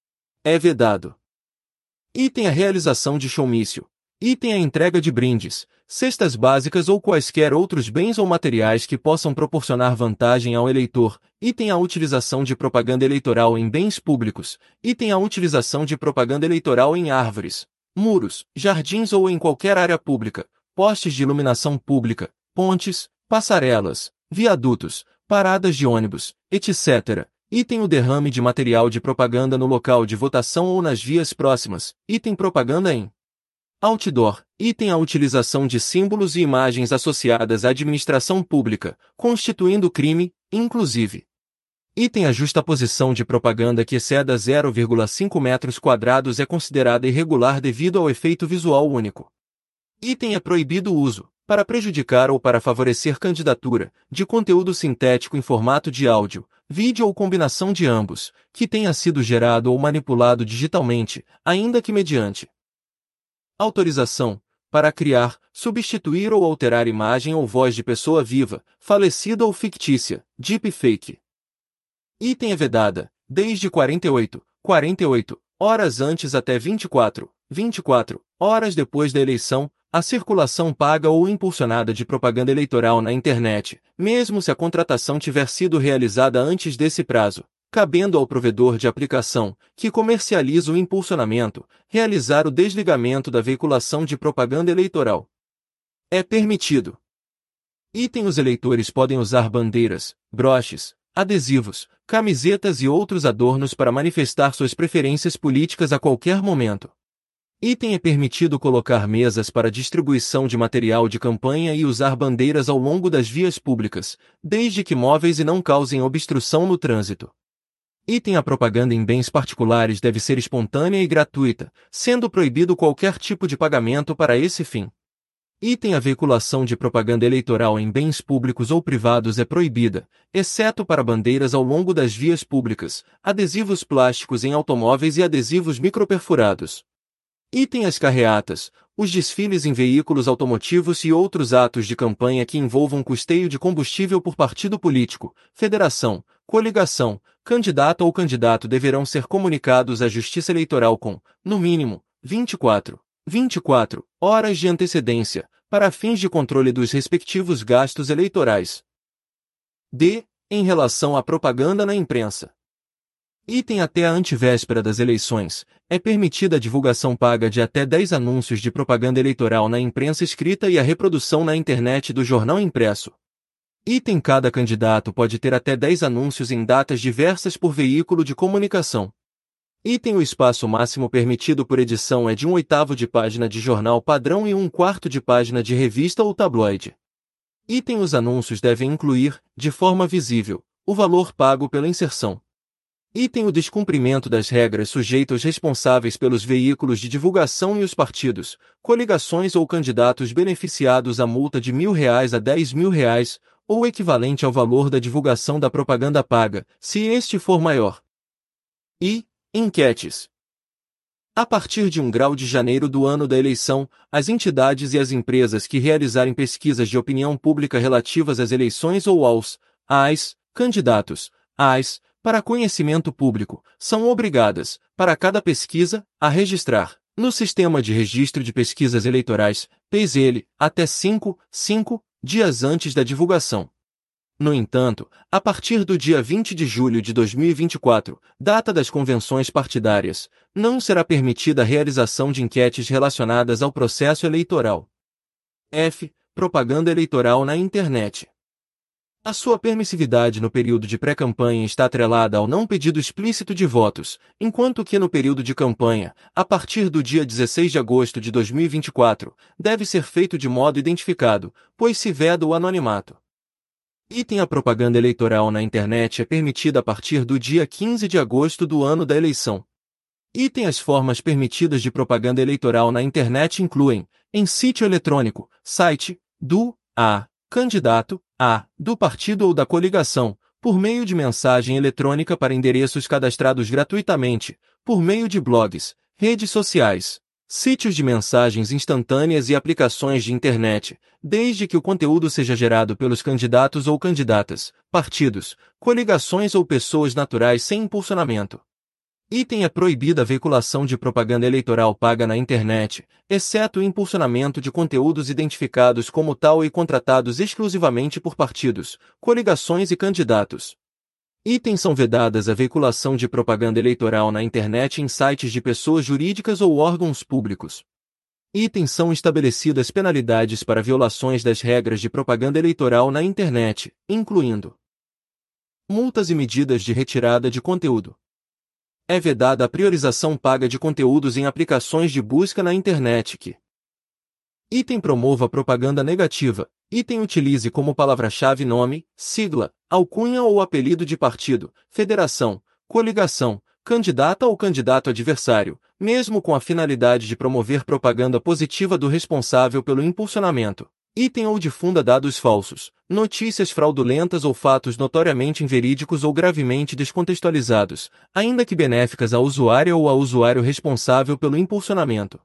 É vedado. Item a realização de showmício. Item a entrega de brindes, cestas básicas ou quaisquer outros bens ou materiais que possam proporcionar vantagem ao eleitor. Item a utilização de propaganda eleitoral em bens públicos. Item a utilização de propaganda eleitoral em árvores, muros, jardins ou em qualquer área pública, postes de iluminação pública, pontes, passarelas, viadutos, paradas de ônibus, etc. Item o derrame de material de propaganda no local de votação ou nas vias próximas. Item propaganda em outdoor. Item a utilização de símbolos e imagens associadas à administração pública, constituindo crime, inclusive. Item a justaposição de propaganda que exceda 0,5 metros quadrados é considerada irregular devido ao efeito visual único. Item é proibido o uso, para prejudicar ou para favorecer candidatura, de conteúdo sintético em formato de áudio, vídeo ou combinação de ambos, que tenha sido gerado ou manipulado digitalmente, ainda que mediante autorização, para criar, substituir ou alterar imagem ou voz de pessoa viva, falecida ou fictícia, deepfake. Item é vedada, desde 48 horas antes até 24 horas depois da eleição, a circulação paga ou impulsionada de propaganda eleitoral na internet, mesmo se a contratação tiver sido realizada antes desse prazo, cabendo ao provedor de aplicação, que comercializa o impulsionamento, realizar o desligamento da veiculação de propaganda eleitoral. É permitido. Item os eleitores podem usar bandeiras, broches, adesivos, camisetas e outros adornos para manifestar suas preferências políticas a qualquer momento. Item é permitido colocar mesas para distribuição de material de campanha e usar bandeiras ao longo das vias públicas, desde que móveis e não causem obstrução no trânsito. Item a propaganda em bens particulares deve ser espontânea e gratuita, sendo proibido qualquer tipo de pagamento para esse fim. Item a veiculação de propaganda eleitoral em bens públicos ou privados é proibida, exceto para bandeiras ao longo das vias públicas, adesivos plásticos em automóveis e adesivos microperfurados. Item as carreatas, os desfiles em veículos automotivos e outros atos de campanha que envolvam custeio de combustível por partido político, federação, coligação, candidato ou candidato deverão ser comunicados à Justiça Eleitoral com, no mínimo, 24 horas de antecedência, para fins de controle dos respectivos gastos eleitorais. D. Em relação à propaganda na imprensa. Item até a antevéspera das eleições, é permitida a divulgação paga de até 10 anúncios de propaganda eleitoral na imprensa escrita e a reprodução na internet do jornal impresso. Item cada candidato pode ter até 10 anúncios em datas diversas por veículo de comunicação. Item o espaço máximo permitido por edição é de 1/8 de página de jornal padrão e 1/4 de página de revista ou tabloide. Item os anúncios devem incluir, de forma visível, o valor pago pela inserção. Item o descumprimento das regras sujeito aos responsáveis pelos veículos de divulgação e os partidos, coligações ou candidatos beneficiados a multa de R$ 1.000 a R$ 10.000, ou equivalente ao valor da divulgação da propaganda paga, se este for maior. E enquetes. A partir de 1 grau de janeiro do ano da eleição, as entidades e as empresas que realizarem pesquisas de opinião pública relativas às eleições ou às candidatos, para conhecimento público, são obrigadas, para cada pesquisa, a registrar, no Sistema de Registro de Pesquisas Eleitorais, PES-ELE, até 5 dias antes da divulgação. No entanto, a partir do dia 20 de julho de 2024, data das convenções partidárias, não será permitida a realização de enquetes relacionadas ao processo eleitoral. Propaganda eleitoral na internet. A sua permissividade no período de pré-campanha está atrelada ao não pedido explícito de votos, enquanto que no período de campanha, a partir do dia 16 de agosto de 2024, deve ser feito de modo identificado, pois se veda o anonimato. A propaganda eleitoral na internet é permitida a partir do dia 15 de agosto do ano da eleição. As formas permitidas de propaganda eleitoral na internet incluem, em sítio eletrônico, site, do candidato, do partido ou da coligação, por meio de mensagem eletrônica para endereços cadastrados gratuitamente, por meio de blogs, redes sociais, sítios de mensagens instantâneas e aplicações de internet, desde que o conteúdo seja gerado pelos candidatos ou candidatas, partidos, coligações ou pessoas naturais sem impulsionamento. É proibida a veiculação de propaganda eleitoral paga na internet, exceto o impulsionamento de conteúdos identificados como tal e contratados exclusivamente por partidos, coligações e candidatos. São vedadas a veiculação de propaganda eleitoral na internet em sites de pessoas jurídicas ou órgãos públicos. São estabelecidas penalidades para violações das regras de propaganda eleitoral na internet, incluindo multas e medidas de retirada de conteúdo. É vedada a priorização paga de conteúdos em aplicações de busca na internet que promova propaganda negativa. Utilize como palavra-chave nome, sigla, alcunha ou apelido de partido, federação, coligação, candidata ou candidato adversário, mesmo com a finalidade de promover propaganda positiva do responsável pelo impulsionamento. Ou difunda dados falsos, notícias fraudulentas ou fatos notoriamente inverídicos ou gravemente descontextualizados, ainda que benéficas à usuária ou ao usuário responsável pelo impulsionamento.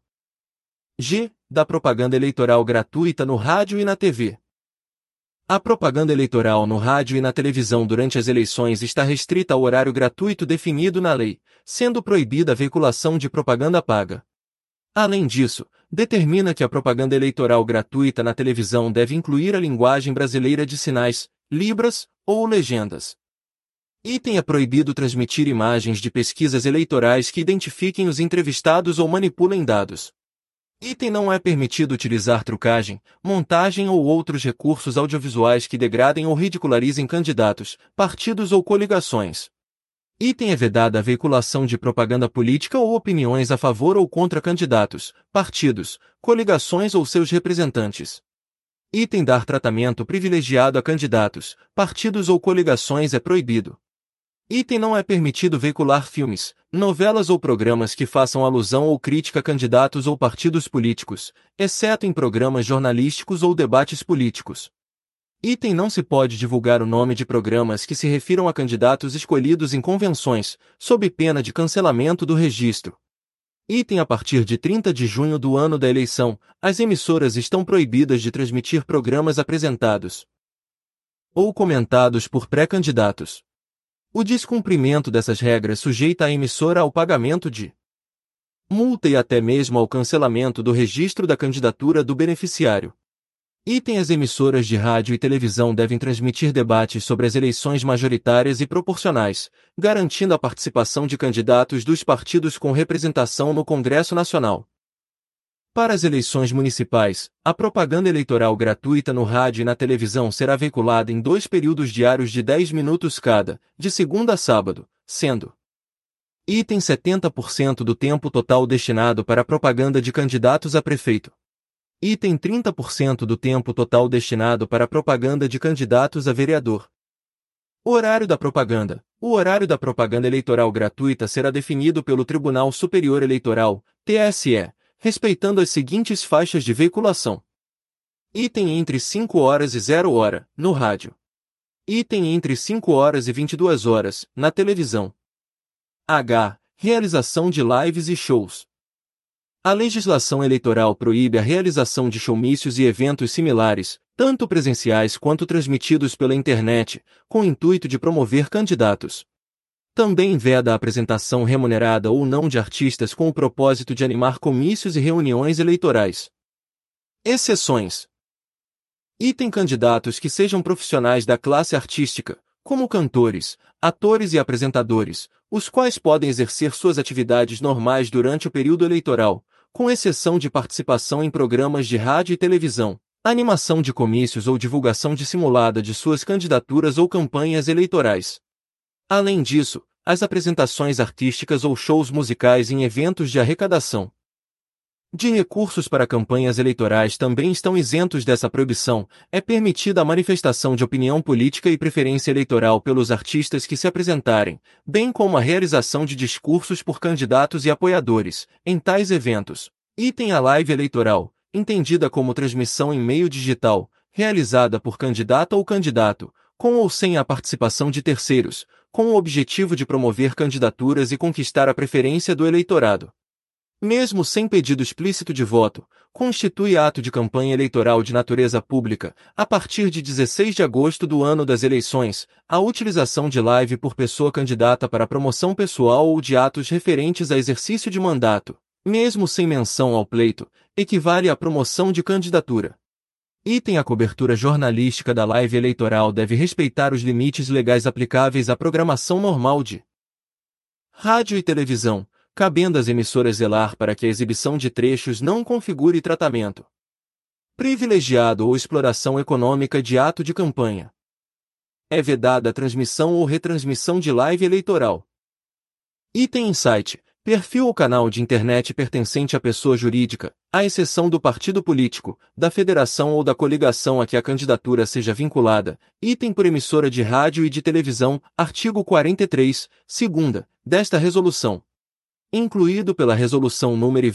Da propaganda eleitoral gratuita no rádio e na TV. A propaganda eleitoral no rádio e na televisão durante as eleições está restrita ao horário gratuito definido na lei, sendo proibida a veiculação de propaganda paga. Além disso, determina que a propaganda eleitoral gratuita na televisão deve incluir a linguagem brasileira de sinais, libras, ou legendas. É proibido transmitir imagens de pesquisas eleitorais que identifiquem os entrevistados ou manipulem dados. Não é permitido utilizar trucagem, montagem ou outros recursos audiovisuais que degradem ou ridicularizem candidatos, partidos ou coligações. É vedada a veiculação de propaganda política ou opiniões a favor ou contra candidatos, partidos, coligações ou seus representantes. Dar tratamento privilegiado a candidatos, partidos ou coligações é proibido. Não é permitido veicular filmes, novelas ou programas que façam alusão ou crítica a candidatos ou partidos políticos, exceto em programas jornalísticos ou debates políticos. Não se pode divulgar o nome de programas que se refiram a candidatos escolhidos em convenções, sob pena de cancelamento do registro. A partir de 30 de junho do ano da eleição, as emissoras estão proibidas de transmitir programas apresentados ou comentados por pré-candidatos. O descumprimento dessas regras sujeita a emissora ao pagamento de multa e até mesmo ao cancelamento do registro da candidatura do beneficiário. As emissoras de rádio e televisão devem transmitir debates sobre as eleições majoritárias e proporcionais, garantindo a participação de candidatos dos partidos com representação no Congresso Nacional. Para as eleições municipais, a propaganda eleitoral gratuita no rádio e na televisão será veiculada em 2 períodos diários de 10 minutos cada, de segunda a sábado, sendo 70% do tempo total destinado para a propaganda de candidatos a prefeito. 30% do tempo total destinado para a propaganda de candidatos a vereador. Horário da propaganda. O horário da propaganda eleitoral gratuita será definido pelo Tribunal Superior Eleitoral, TSE, respeitando as seguintes faixas de veiculação. Entre 5 horas e 0 hora, no rádio. Entre 5 horas e 22 horas, na televisão. Realização de lives e shows. A legislação eleitoral proíbe a realização de showmícios e eventos similares, tanto presenciais quanto transmitidos pela internet, com o intuito de promover candidatos. Também veda a apresentação remunerada ou não de artistas com o propósito de animar comícios e reuniões eleitorais. Exceções. Item candidatos que sejam profissionais da classe artística, como cantores, atores e apresentadores, os quais podem exercer suas atividades normais durante o período eleitoral, com exceção de participação em programas de rádio e televisão, animação de comícios ou divulgação dissimulada de suas candidaturas ou campanhas eleitorais. Além disso, as apresentações artísticas ou shows musicais em eventos de arrecadação de recursos para campanhas eleitorais também estão isentos dessa proibição. É permitida a manifestação de opinião política e preferência eleitoral pelos artistas que se apresentarem, bem como a realização de discursos por candidatos e apoiadores, em tais eventos. Item a live eleitoral, entendida como transmissão em meio digital, realizada por candidata ou candidato, com ou sem a participação de terceiros, com o objetivo de promover candidaturas e conquistar a preferência do eleitorado. Mesmo sem pedido explícito de voto, constitui ato de campanha eleitoral de natureza pública, a partir de 16 de agosto do ano das eleições, a utilização de live por pessoa candidata para promoção pessoal ou de atos referentes a exercício de mandato, mesmo sem menção ao pleito, equivale à promoção de candidatura. Item a cobertura jornalística da live eleitoral deve respeitar os limites legais aplicáveis à programação normal de rádio e televisão, cabendo às emissoras zelar para que a exibição de trechos não configure tratamento privilegiado ou exploração econômica de ato de campanha. É vedada a transmissão ou retransmissão de live eleitoral. Item em site, perfil ou canal de internet pertencente à pessoa jurídica, à exceção do partido político, da federação ou da coligação a que a candidatura seja vinculada, item por emissora de rádio e de televisão, artigo 43, segunda, desta resolução. Incluído pela Resolução nº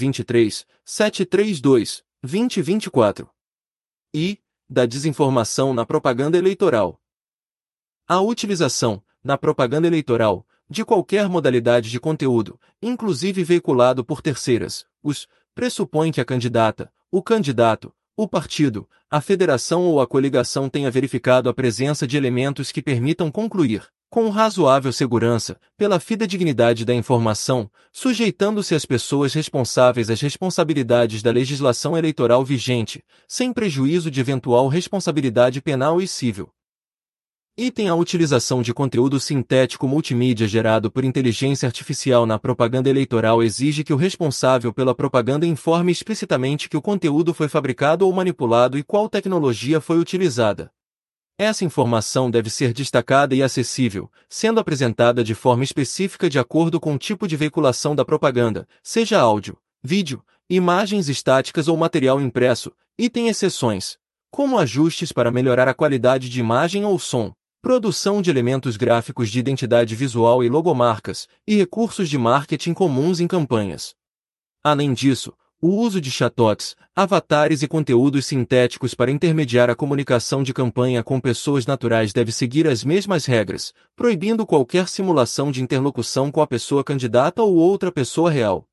23.732, 2024. E, da desinformação na propaganda eleitoral. A utilização, na propaganda eleitoral, de qualquer modalidade de conteúdo, inclusive veiculado por terceiras, pressupõe que a candidata, o candidato, o partido, a federação ou a coligação tenha verificado a presença de elementos que permitam concluir, com razoável segurança, pela fidedignidade da informação, sujeitando-se as pessoas responsáveis às responsabilidades da legislação eleitoral vigente, sem prejuízo de eventual responsabilidade penal e civil. Item a utilização de conteúdo sintético multimídia gerado por inteligência artificial na propaganda eleitoral exige que o responsável pela propaganda informe explicitamente que o conteúdo foi fabricado ou manipulado e qual tecnologia foi utilizada. Essa informação deve ser destacada e acessível, sendo apresentada de forma específica de acordo com o tipo de veiculação da propaganda, seja áudio, vídeo, imagens estáticas ou material impresso, e tem exceções, como ajustes para melhorar a qualidade de imagem ou som, produção de elementos gráficos de identidade visual e logomarcas, e recursos de marketing comuns em campanhas. Além disso, o uso de chatbots, avatares e conteúdos sintéticos para intermediar a comunicação de campanha com pessoas naturais deve seguir as mesmas regras, proibindo qualquer simulação de interlocução com a pessoa candidata ou outra pessoa real.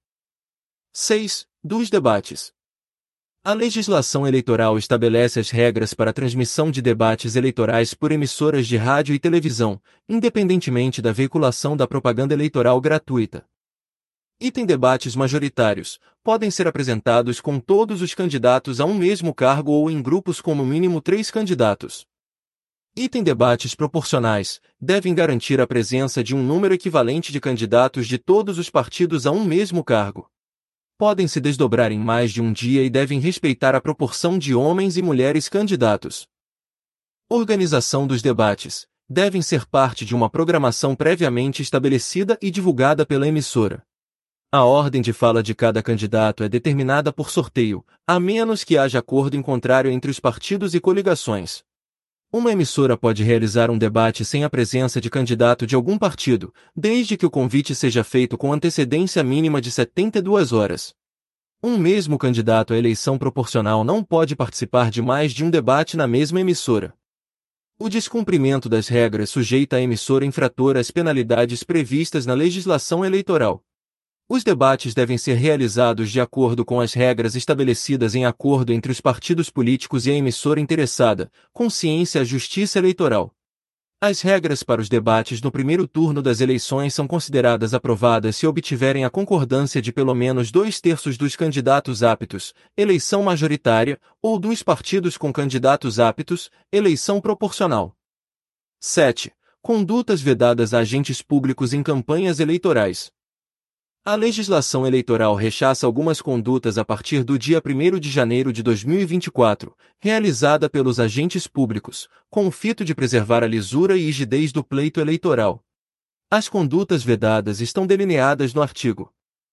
6. Dos debates. A legislação eleitoral estabelece as regras para a transmissão de debates eleitorais por emissoras de rádio e televisão, independentemente da veiculação da propaganda eleitoral gratuita. Item debates majoritários, podem ser apresentados com todos os candidatos a um mesmo cargo ou em grupos com no mínimo 3 candidatos. Item debates proporcionais, devem garantir a presença de um número equivalente de candidatos de todos os partidos a um mesmo cargo. Podem se desdobrar em mais de um dia e devem respeitar a proporção de homens e mulheres candidatos. Organização dos debates, devem ser parte de uma programação previamente estabelecida e divulgada pela emissora. A ordem de fala de cada candidato é determinada por sorteio, a menos que haja acordo em contrário entre os partidos e coligações. Uma emissora pode realizar um debate sem a presença de candidato de algum partido, desde que o convite seja feito com antecedência mínima de 72 horas. Um mesmo candidato à eleição proporcional não pode participar de mais de um debate na mesma emissora. O descumprimento das regras sujeita a emissora infratora às penalidades previstas na legislação eleitoral. Os debates devem ser realizados de acordo com as regras estabelecidas em acordo entre os partidos políticos e a emissora interessada, com ciência à Justiça Eleitoral. As regras para os debates no primeiro turno das eleições são consideradas aprovadas se obtiverem a concordância de pelo menos 2/3 dos candidatos aptos, eleição majoritária, ou dos partidos com candidatos aptos, eleição proporcional. 7. Condutas vedadas a agentes públicos em campanhas eleitorais. A legislação eleitoral rechaça algumas condutas a partir do dia 1º de janeiro de 2024, realizada pelos agentes públicos, com o fito de preservar a lisura e rigidez do pleito eleitoral. As condutas vedadas estão delineadas no artigo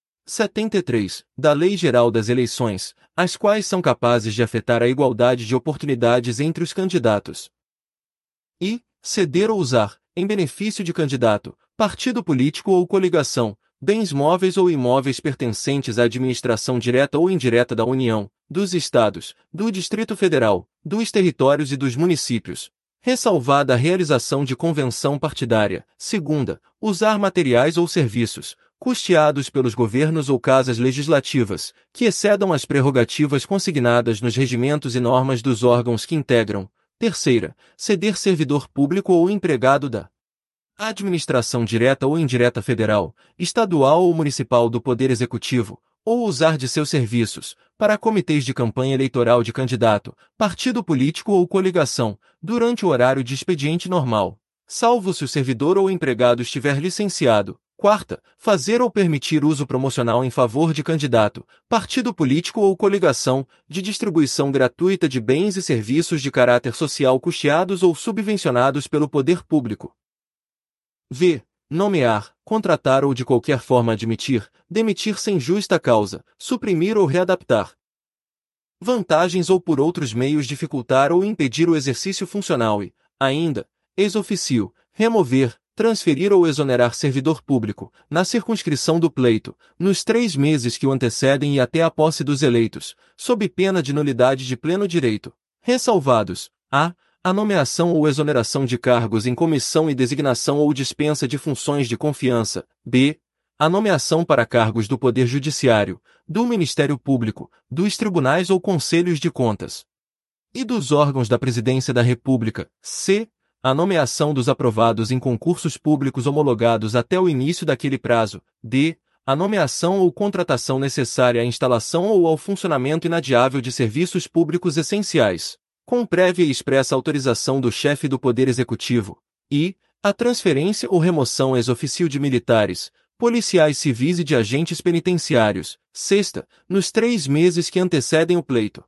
73 da Lei Geral das Eleições, as quais são capazes de afetar a igualdade de oportunidades entre os candidatos. E ceder ou usar, em benefício de candidato, partido político ou coligação, bens móveis ou imóveis pertencentes à administração direta ou indireta da União, dos Estados, do Distrito Federal, dos territórios e dos municípios, ressalvada a realização de convenção partidária. Segunda, usar materiais ou serviços, custeados pelos governos ou casas legislativas, que excedam as prerrogativas consignadas nos regimentos e normas dos órgãos que integram. Terceira, ceder servidor público ou empregado da administração direta ou indireta federal, estadual ou municipal do Poder Executivo, ou usar de seus serviços, para comitês de campanha eleitoral de candidato, partido político ou coligação, durante o horário de expediente normal, salvo se o servidor ou empregado estiver licenciado. Quarta, fazer ou permitir uso promocional em favor de candidato, partido político ou coligação, de distribuição gratuita de bens e serviços de caráter social custeados ou subvencionados pelo poder público. V. Nomear, contratar ou de qualquer forma admitir, demitir sem justa causa, suprimir ou readaptar vantagens ou por outros meios dificultar ou impedir o exercício funcional e, ainda, ex officio, remover, transferir ou exonerar servidor público, na circunscrição do pleito, nos 3 meses que o antecedem e até a posse dos eleitos, sob pena de nulidade de pleno direito, ressalvados: a nomeação ou exoneração de cargos em comissão e designação ou dispensa de funções de confiança. B. A nomeação para cargos do Poder Judiciário, do Ministério Público, dos tribunais ou conselhos de contas e dos órgãos da Presidência da República. C. A nomeação dos aprovados em concursos públicos homologados até o início daquele prazo. D. A nomeação ou contratação necessária à instalação ou ao funcionamento inadiável de serviços públicos essenciais, com prévia e expressa autorização do chefe do Poder Executivo, e a transferência ou remoção ex officio de militares, policiais civis e de agentes penitenciários. Sexta, nos 3 meses que antecedem o pleito.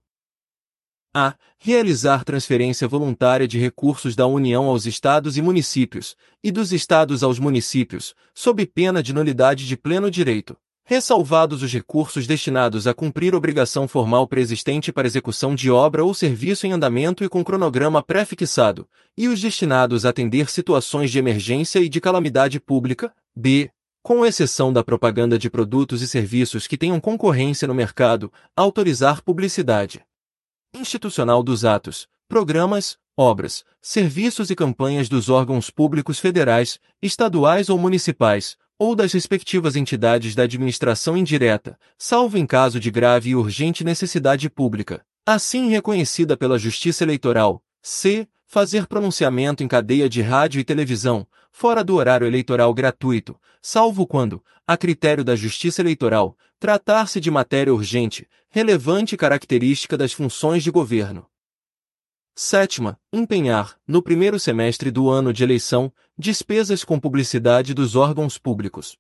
A. Realizar transferência voluntária de recursos da União aos Estados e municípios, e dos Estados aos municípios, sob pena de nulidade de pleno direito, ressalvados os recursos destinados a cumprir obrigação formal preexistente para execução de obra ou serviço em andamento e com cronograma pré-fixado, e os destinados a atender situações de emergência e de calamidade pública. B. Com exceção da propaganda de produtos e serviços que tenham concorrência no mercado, autorizar publicidade institucional dos atos, programas, obras, serviços e campanhas dos órgãos públicos federais, estaduais ou municipais, ou das respectivas entidades da administração indireta, salvo em caso de grave e urgente necessidade pública, assim reconhecida pela Justiça Eleitoral. C. Fazer pronunciamento em cadeia de rádio e televisão, fora do horário eleitoral gratuito, salvo quando, a critério da Justiça Eleitoral, tratar-se de matéria urgente, relevante e característica das funções de governo. Sétima, empenhar, no primeiro semestre do ano de eleição, despesas com publicidade dos órgãos públicos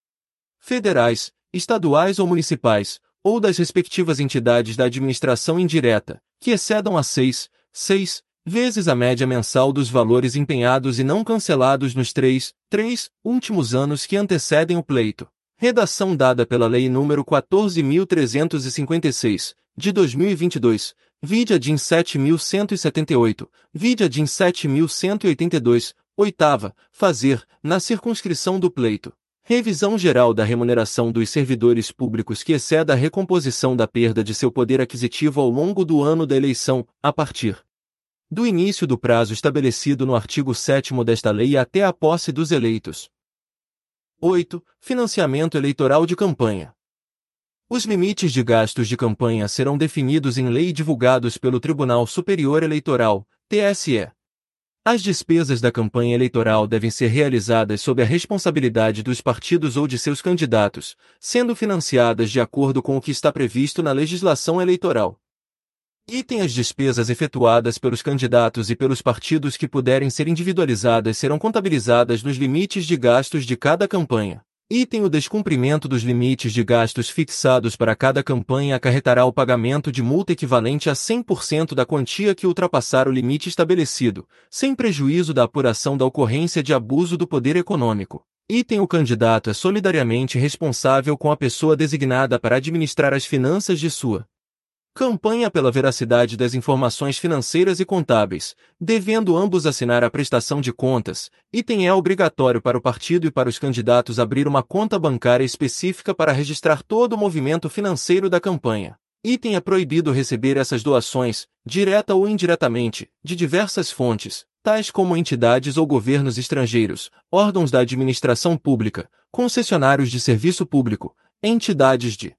federais, estaduais ou municipais, ou das respectivas entidades da administração indireta, que excedam a 6 vezes a média mensal dos valores empenhados e não cancelados nos 3 últimos anos que antecedem o pleito. Redação dada pela Lei nº 14.356, de 2022, vide a DIN 7.178, vide a DIN 7.182, oitava, fazer, na circunscrição do pleito, revisão geral da remuneração dos servidores públicos que exceda a recomposição da perda de seu poder aquisitivo ao longo do ano da eleição, a partir do início do prazo estabelecido no artigo 7º desta lei até a posse dos eleitos. 8. Financiamento eleitoral de campanha. Os limites de gastos de campanha serão definidos em lei e divulgados pelo Tribunal Superior Eleitoral, TSE. As despesas da campanha eleitoral devem ser realizadas sob a responsabilidade dos partidos ou de seus candidatos, sendo financiadas de acordo com o que está previsto na legislação eleitoral. Item: as despesas efetuadas pelos candidatos e pelos partidos que puderem ser individualizadas serão contabilizadas nos limites de gastos de cada campanha. Item: o descumprimento dos limites de gastos fixados para cada campanha acarretará o pagamento de multa equivalente a 100% da quantia que ultrapassar o limite estabelecido, sem prejuízo da apuração da ocorrência de abuso do poder econômico. Item: o candidato é solidariamente responsável com a pessoa designada para administrar as finanças de sua campanha pela veracidade das informações financeiras e contábeis, devendo ambos assinar a prestação de contas. Item: é obrigatório para o partido e para os candidatos abrir uma conta bancária específica para registrar todo o movimento financeiro da campanha. Item: é proibido receber essas doações, direta ou indiretamente, de diversas fontes, tais como entidades ou governos estrangeiros, órgãos da administração pública, concessionários de serviço público, entidades de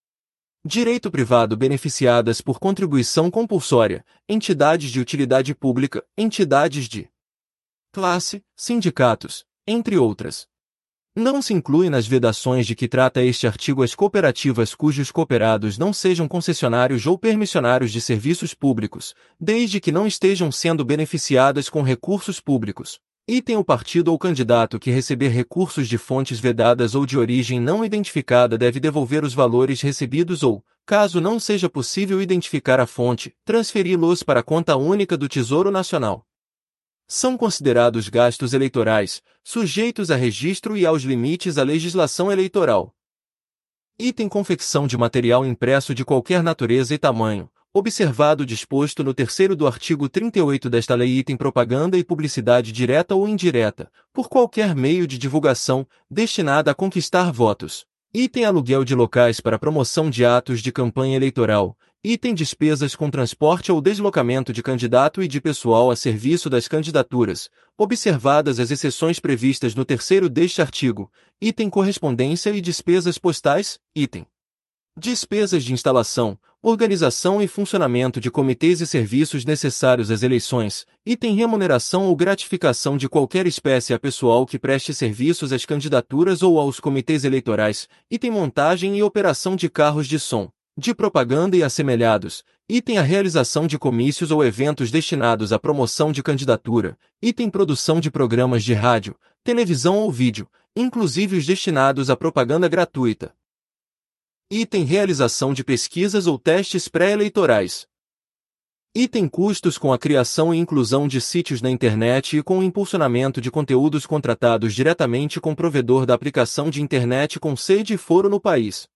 direito privado beneficiadas por contribuição compulsória, entidades de utilidade pública, entidades de classe, sindicatos, entre outras. Não se inclui nas vedações de que trata este artigo as cooperativas cujos cooperados não sejam concessionários ou permissionários de serviços públicos, desde que não estejam sendo beneficiadas com recursos públicos. Item: o partido ou candidato que receber recursos de fontes vedadas ou de origem não identificada deve devolver os valores recebidos ou, caso não seja possível identificar a fonte, transferi-los para a conta única do Tesouro Nacional. São considerados gastos eleitorais, sujeitos a registro e aos limites da legislação eleitoral. Item: confecção de material impresso de qualquer natureza e tamanho, observado o disposto no terceiro do artigo 38 desta lei. Item: propaganda e publicidade direta ou indireta, por qualquer meio de divulgação, destinada a conquistar votos. Item: aluguel de locais para promoção de atos de campanha eleitoral. Item: despesas com transporte ou deslocamento de candidato e de pessoal a serviço das candidaturas, observadas as exceções previstas no terceiro deste artigo. Item: correspondência e despesas postais. Item: despesas de instalação, organização e funcionamento de comitês e serviços necessários às eleições. Item: remuneração ou gratificação de qualquer espécie a pessoal que preste serviços às candidaturas ou aos comitês eleitorais. Item: montagem e operação de carros de som, de propaganda e assemelhados. Item: a realização de comícios ou eventos destinados à promoção de candidatura. Item: produção de programas de rádio, televisão ou vídeo, inclusive os destinados à propaganda gratuita. Item: realização de pesquisas ou testes pré-eleitorais. Item: custos com a criação e inclusão de sítios na internet e com o impulsionamento de conteúdos contratados diretamente com o provedor da aplicação de internet com sede e foro no país.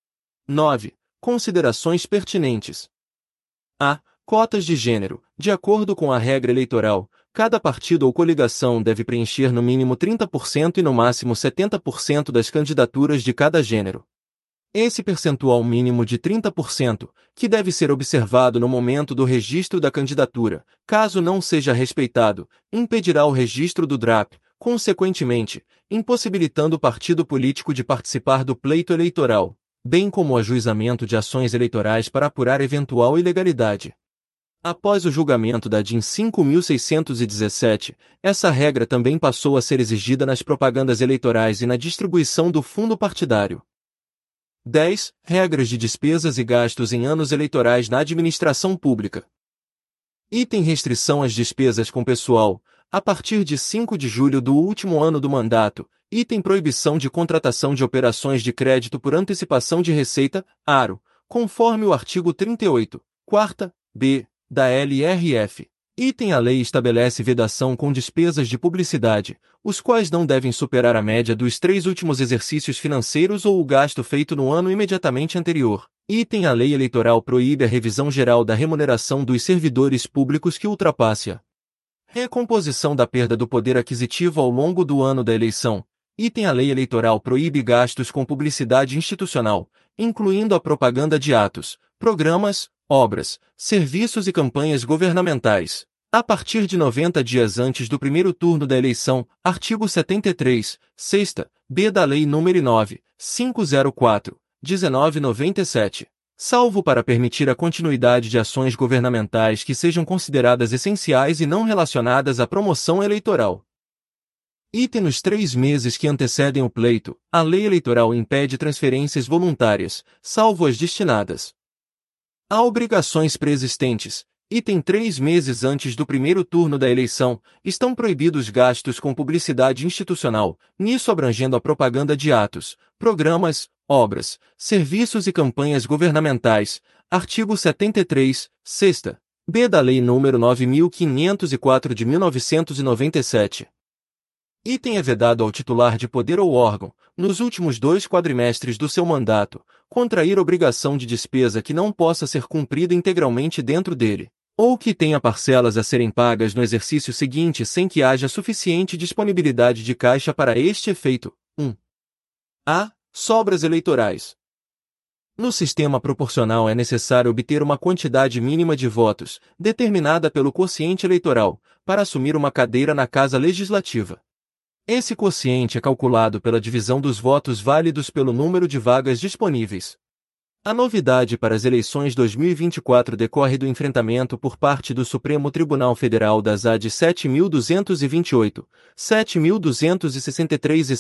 9. Considerações pertinentes. A. Cotas de gênero. De acordo com a regra eleitoral, cada partido ou coligação deve preencher no mínimo 30% e no máximo 70% das candidaturas de cada gênero. Esse percentual mínimo de 30%, que deve ser observado no momento do registro da candidatura, caso não seja respeitado, impedirá o registro do DRAP, consequentemente, impossibilitando o partido político de participar do pleito eleitoral, bem como o ajuizamento de ações eleitorais para apurar eventual ilegalidade. Após o julgamento da DIN 5.617, essa regra também passou a ser exigida nas propagandas eleitorais e na distribuição do fundo partidário. 10. Regras de despesas e gastos em anos eleitorais na administração pública. Item: restrição às despesas com pessoal, a partir de 5 de julho do último ano do mandato. Item: proibição de contratação de operações de crédito por antecipação de receita, ARO, conforme o artigo 38, 4ª, b, da LRF. Item: a lei estabelece vedação com despesas de publicidade, os quais não devem superar a média dos 3 últimos exercícios financeiros ou o gasto feito no ano imediatamente anterior. Item: a lei eleitoral proíbe a revisão geral da remuneração dos servidores públicos que ultrapasse a recomposição da perda do poder aquisitivo ao longo do ano da eleição. Item: a lei eleitoral proíbe gastos com publicidade institucional, incluindo a propaganda de atos, programas, obras, serviços e campanhas governamentais. A partir de 90 dias antes do primeiro turno da eleição, artigo 73, 6ª, b da Lei nº 9.504, 1997. Salvo para permitir a continuidade de ações governamentais que sejam consideradas essenciais e não relacionadas à promoção eleitoral. Item nos 3 meses que antecedem o pleito, a lei eleitoral impede transferências voluntárias, salvo as destinadas a obrigações preexistentes. Item 3 meses antes do primeiro turno da eleição, estão proibidos gastos com publicidade institucional, nisso abrangendo a propaganda de atos, programas, obras, serviços e campanhas governamentais. Artigo 73, 6ª, b da Lei nº 9.504 de 1997. Item é vedado ao titular de poder ou órgão, nos últimos 2 quadrimestres do seu mandato, contrair obrigação de despesa que não possa ser cumprida integralmente dentro dele, ou que tenha parcelas a serem pagas no exercício seguinte sem que haja suficiente disponibilidade de caixa para este efeito. 1. A. Sobras eleitorais. No sistema proporcional é necessário obter uma quantidade mínima de votos, determinada pelo quociente eleitoral, para assumir uma cadeira na Casa Legislativa. Esse quociente é calculado pela divisão dos votos válidos pelo número de vagas disponíveis. A novidade para as eleições 2024 decorre do enfrentamento por parte do Supremo Tribunal Federal das AD 7.228, 7.263 e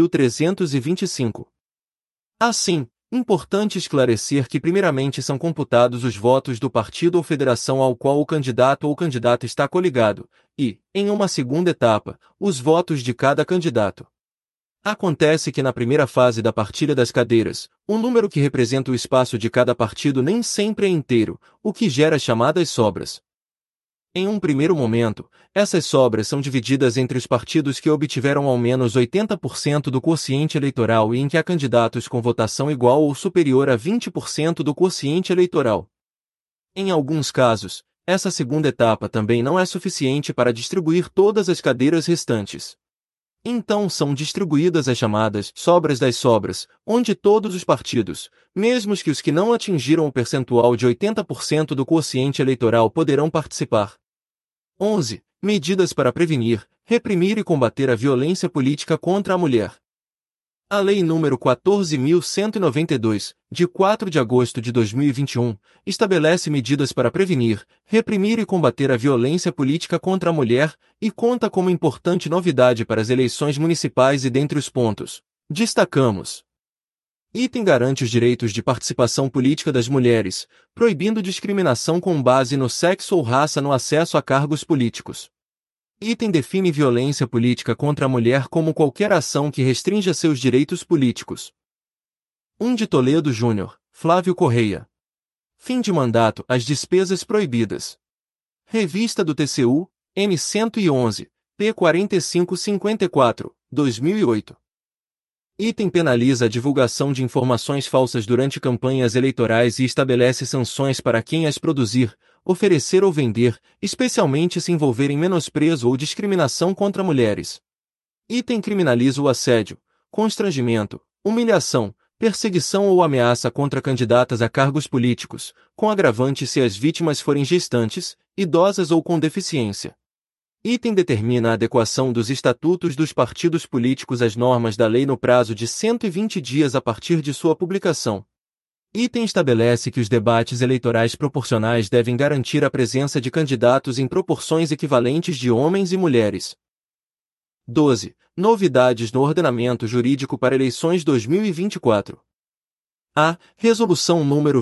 7.325. Assim, importante esclarecer que primeiramente são computados os votos do partido ou federação ao qual o candidato ou candidata está coligado, e, em uma segunda etapa, os votos de cada candidato. Acontece que na primeira fase da partilha das cadeiras, o número que representa o espaço de cada partido nem sempre é inteiro, o que gera as chamadas sobras. Em um primeiro momento, essas sobras são divididas entre os partidos que obtiveram ao menos 80% do quociente eleitoral e em que há candidatos com votação igual ou superior a 20% do quociente eleitoral. Em alguns casos, essa segunda etapa também não é suficiente para distribuir todas as cadeiras restantes. Então são distribuídas as chamadas sobras das sobras, onde todos os partidos, mesmo os que não atingiram o percentual de 80% do quociente eleitoral poderão participar. 11. Medidas para prevenir, reprimir e combater a violência política contra a mulher. A Lei nº 14.192, de 4 de agosto de 2021, estabelece medidas para prevenir, reprimir e combater a violência política contra a mulher, e conta como importante novidade para as eleições municipais e dentre os pontos. Destacamos. Item garante os direitos de participação política das mulheres, proibindo discriminação com base no sexo ou raça no acesso a cargos políticos. Item define violência política contra a mulher como qualquer ação que restrinja seus direitos políticos. 1 de Toledo Júnior, Flávio Correia. Fim de mandato, as despesas proibidas. Revista do TCU, M111, P 4554, 2008. Item penaliza a divulgação de informações falsas durante campanhas eleitorais e estabelece sanções para quem as produzir, oferecer ou vender, especialmente se envolver em menosprezo ou discriminação contra mulheres. Item criminaliza o assédio, constrangimento, humilhação, perseguição ou ameaça contra candidatas a cargos políticos, com agravante se as vítimas forem gestantes, idosas ou com deficiência. Item determina a adequação dos estatutos dos partidos políticos às normas da lei no prazo de 120 dias a partir de sua publicação. Item estabelece que os debates eleitorais proporcionais devem garantir a presença de candidatos em proporções equivalentes de homens e mulheres. 12. Novidades no ordenamento jurídico para eleições 2024. A. Resolução número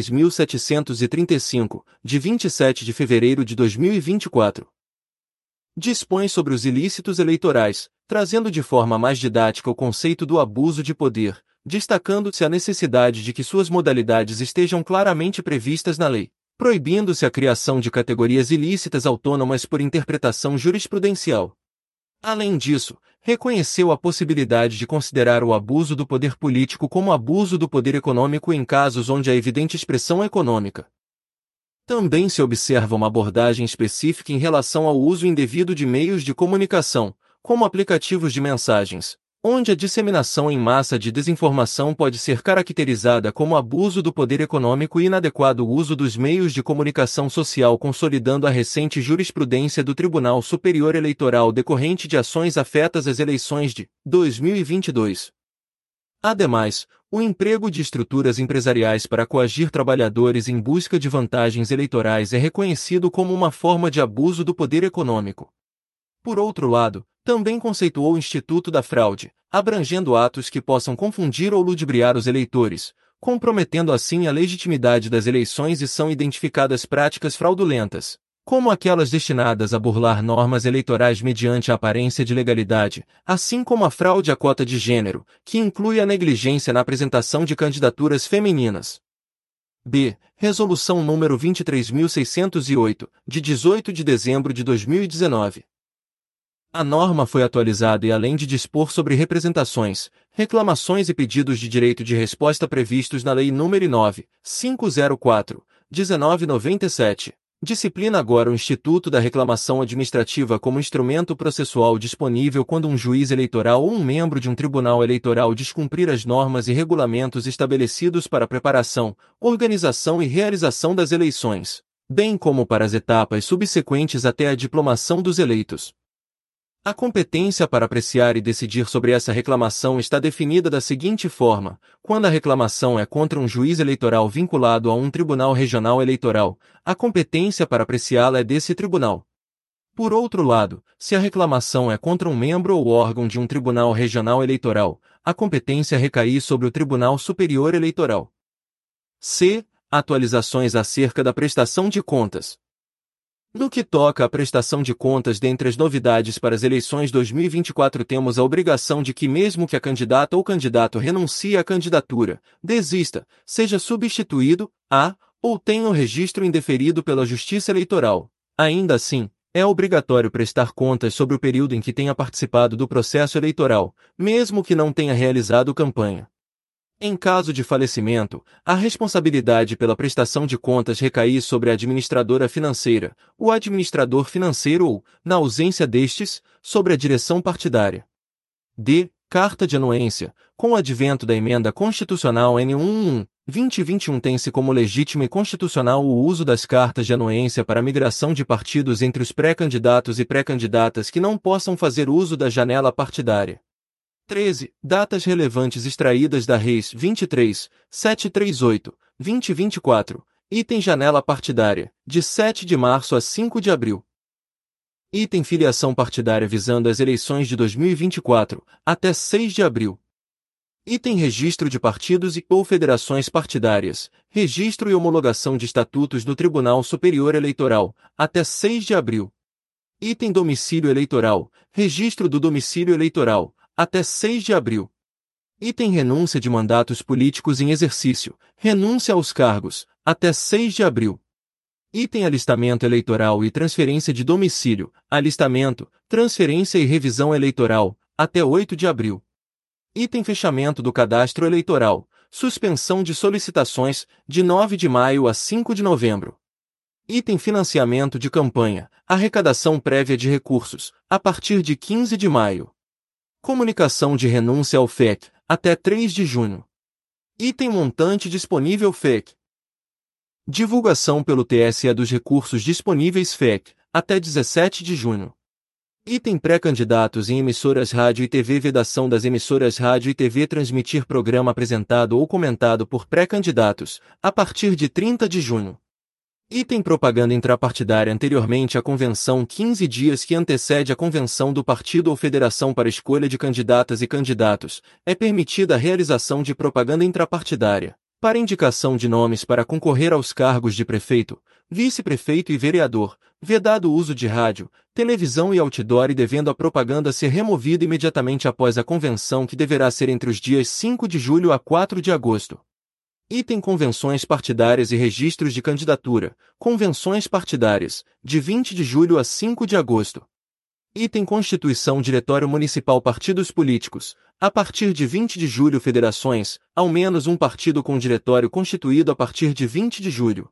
23.735, de 27 de fevereiro de 2024. Dispõe sobre os ilícitos eleitorais, trazendo de forma mais didática o conceito do abuso de poder, destacando-se a necessidade de que suas modalidades estejam claramente previstas na lei, proibindo-se a criação de categorias ilícitas autônomas por interpretação jurisprudencial. Além disso, reconheceu a possibilidade de considerar o abuso do poder político como abuso do poder econômico em casos onde há evidente expressão econômica. Também se observa uma abordagem específica em relação ao uso indevido de meios de comunicação, como aplicativos de mensagens, onde a disseminação em massa de desinformação pode ser caracterizada como abuso do poder econômico e inadequado uso dos meios de comunicação social, consolidando a recente jurisprudência do Tribunal Superior Eleitoral decorrente de ações afetas às eleições de 2022. Ademais, o emprego de estruturas empresariais para coagir trabalhadores em busca de vantagens eleitorais é reconhecido como uma forma de abuso do poder econômico. Por outro lado, também conceituou o Instituto da Fraude, abrangendo atos que possam confundir ou ludibriar os eleitores, comprometendo assim a legitimidade das eleições, e são identificadas práticas fraudulentas, como aquelas destinadas a burlar normas eleitorais mediante a aparência de legalidade, assim como a fraude à cota de gênero, que inclui a negligência na apresentação de candidaturas femininas. B. Resolução número 23.608, de 18 de dezembro de 2019. A norma foi atualizada e, além de dispor sobre representações, reclamações e pedidos de direito de resposta previstos na Lei nº 9.504/1997, disciplina agora o Instituto da Reclamação Administrativa como instrumento processual disponível quando um juiz eleitoral ou um membro de um tribunal eleitoral descumprir as normas e regulamentos estabelecidos para a preparação, organização e realização das eleições, bem como para as etapas subsequentes até a diplomação dos eleitos. A competência para apreciar e decidir sobre essa reclamação está definida da seguinte forma: quando a reclamação é contra um juiz eleitoral vinculado a um tribunal regional eleitoral, a competência para apreciá-la é desse tribunal. Por outro lado, se a reclamação é contra um membro ou órgão de um tribunal regional eleitoral, a competência recai sobre o Tribunal Superior Eleitoral. C. Atualizações acerca da prestação de contas. No que toca à prestação de contas, dentre as novidades para as eleições 2024 temos a obrigação de que, mesmo que a candidata ou candidato renuncie à candidatura, desista, seja substituído, ou tenha o registro indeferido pela Justiça Eleitoral, ainda assim, é obrigatório prestar contas sobre o período em que tenha participado do processo eleitoral, mesmo que não tenha realizado campanha. Em caso de falecimento, a responsabilidade pela prestação de contas recai sobre a administradora financeira, o administrador financeiro ou, na ausência destes, sobre a direção partidária. D. Carta de anuência. Com o advento da Emenda Constitucional N1/2021 tem-se como legítimo e constitucional o uso das cartas de anuência para a migração de partidos entre os pré-candidatos e pré-candidatas que não possam fazer uso da janela partidária. 13. Datas relevantes extraídas da Reis 23.738/2024, item janela partidária, de 7 de março a 5 de abril. Item filiação partidária visando as eleições de 2024, até 6 de abril. Item registro de partidos ou federações partidárias, registro e homologação de estatutos no Tribunal Superior Eleitoral, até 6 de abril. Item domicílio eleitoral, registro do domicílio eleitoral, até 6 de abril. Item renúncia de mandatos políticos em exercício, renúncia aos cargos, até 6 de abril. Item alistamento eleitoral e transferência de domicílio, alistamento, transferência e revisão eleitoral, até 8 de abril. Item fechamento do cadastro eleitoral, suspensão de solicitações, de 9 de maio a 5 de novembro. Item financiamento de campanha, arrecadação prévia de recursos, a partir de 15 de maio. Comunicação de renúncia ao FEC, até 3 de junho. Item montante disponível FEC. Divulgação pelo TSE dos recursos disponíveis FEC, até 17 de junho. Item pré-candidatos em emissoras rádio e TV. Vedação das emissoras rádio e TV transmitir programa apresentado ou comentado por pré-candidatos, a partir de 30 de junho. Item propaganda intrapartidária anteriormente à convenção 15 dias que antecede a convenção do partido ou federação para escolha de candidatas e candidatos, é permitida a realização de propaganda intrapartidária, para indicação de nomes para concorrer aos cargos de prefeito, vice-prefeito e vereador, vedado o uso de rádio, televisão e outdoor e devendo a propaganda ser removida imediatamente após a convenção que deverá ser entre os dias 5 de julho a 4 de agosto. Item convenções partidárias e registros de candidatura, convenções partidárias, de 20 de julho a 5 de agosto. Item Constituição Diretório Municipal Partidos Políticos, a partir de 20 de julho federações, ao menos um partido com diretório constituído a partir de 20 de julho.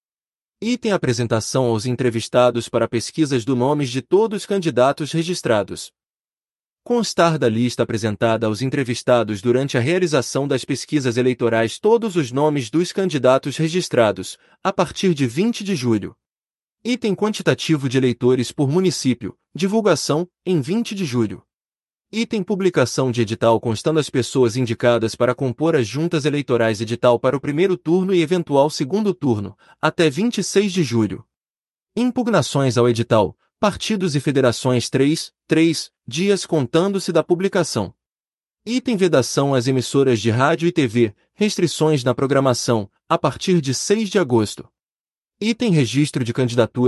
Item Apresentação aos entrevistados para pesquisas do nomes de todos os candidatos registrados. Constar da lista apresentada aos entrevistados durante a realização das pesquisas eleitorais todos os nomes dos candidatos registrados, a partir de 20 de julho. Item quantitativo de eleitores por município, divulgação, em 20 de julho. Item publicação de edital constando as pessoas indicadas para compor as juntas eleitorais, edital para o primeiro turno e eventual segundo turno, até 26 de julho. Impugnações ao edital, partidos e federações 3 dias contando-se da publicação. Item vedação às emissoras de rádio e TV, restrições na programação, a partir de 6 de agosto. Item registro de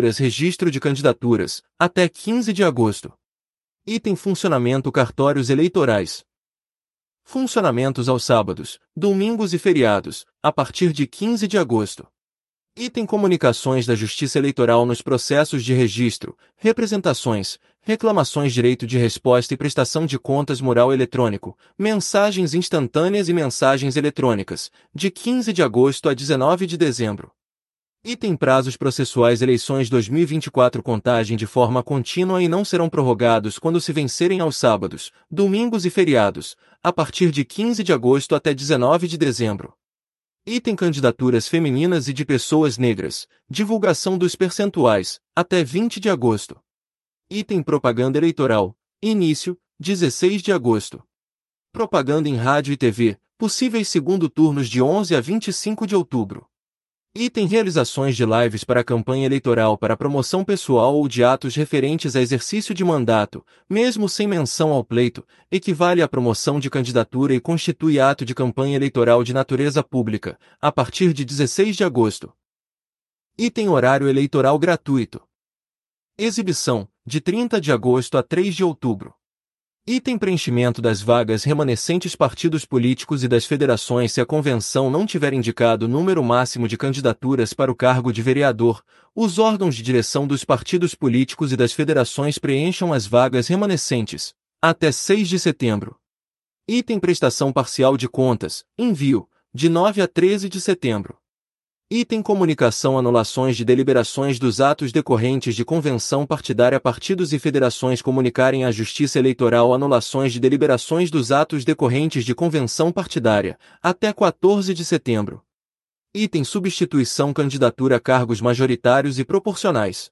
candidaturas, até 15 de agosto. Item funcionamento cartórios eleitorais. Funcionamentos aos sábados, domingos e feriados, a partir de 15 de agosto. Item comunicações da Justiça Eleitoral nos processos de registro, representações, reclamações, direito de resposta e prestação de contas mural eletrônico, mensagens instantâneas e mensagens eletrônicas, de 15 de agosto a 19 de dezembro. Item prazos processuais eleições 2024 contagem de forma contínua e não serão prorrogados quando se vencerem aos sábados, domingos e feriados, a partir de 15 de agosto até 19 de dezembro. Item candidaturas femininas e de pessoas negras, divulgação dos percentuais, até 20 de agosto. Item propaganda eleitoral, início, 16 de agosto. Propaganda em rádio e TV, possíveis segundo turnos de 11 a 25 de outubro. Item realizações de lives para a campanha eleitoral para promoção pessoal ou de atos referentes a exercício de mandato, mesmo sem menção ao pleito, equivale à promoção de candidatura e constitui ato de campanha eleitoral de natureza pública, a partir de 16 de agosto. Item horário eleitoral gratuito. Exibição, de 30 de agosto a 3 de outubro. Item preenchimento das vagas remanescentes partidos políticos e das federações. Se a convenção não tiver indicado número máximo de candidaturas para o cargo de vereador, os órgãos de direção dos partidos políticos e das federações preencham as vagas remanescentes, até 6 de setembro. Item prestação parcial de contas, envio, de 9 a 13 de setembro. Item comunicação anulações de deliberações dos atos decorrentes de convenção partidária. Partidos e federações comunicarem à Justiça Eleitoral anulações de deliberações dos atos decorrentes de convenção partidária, até 14 de setembro. Item substituição candidatura a cargos majoritários e proporcionais.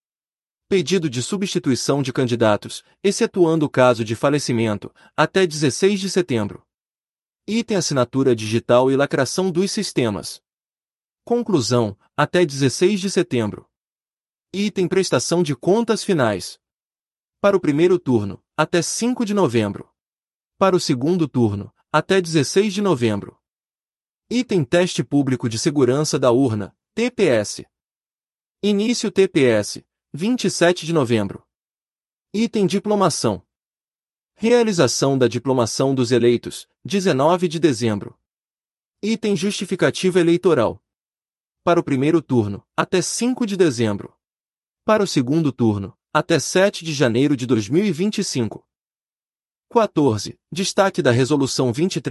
Pedido de substituição de candidatos, excetuando o caso de falecimento, até 16 de setembro. Item assinatura digital e lacração dos sistemas. Conclusão, até 16 de setembro. Item prestação de contas finais. Para o primeiro turno, até 5 de novembro. Para o segundo turno, até 16 de novembro. Item teste público de segurança da urna, TPS. Início TPS, 27 de novembro. Item diplomação. Realização da diplomação dos eleitos, 19 de dezembro. Item justificativa eleitoral. Para o primeiro turno, até 5 de dezembro. Para o segundo turno, até 7 de janeiro de 2025. 14. Destaque da Resolução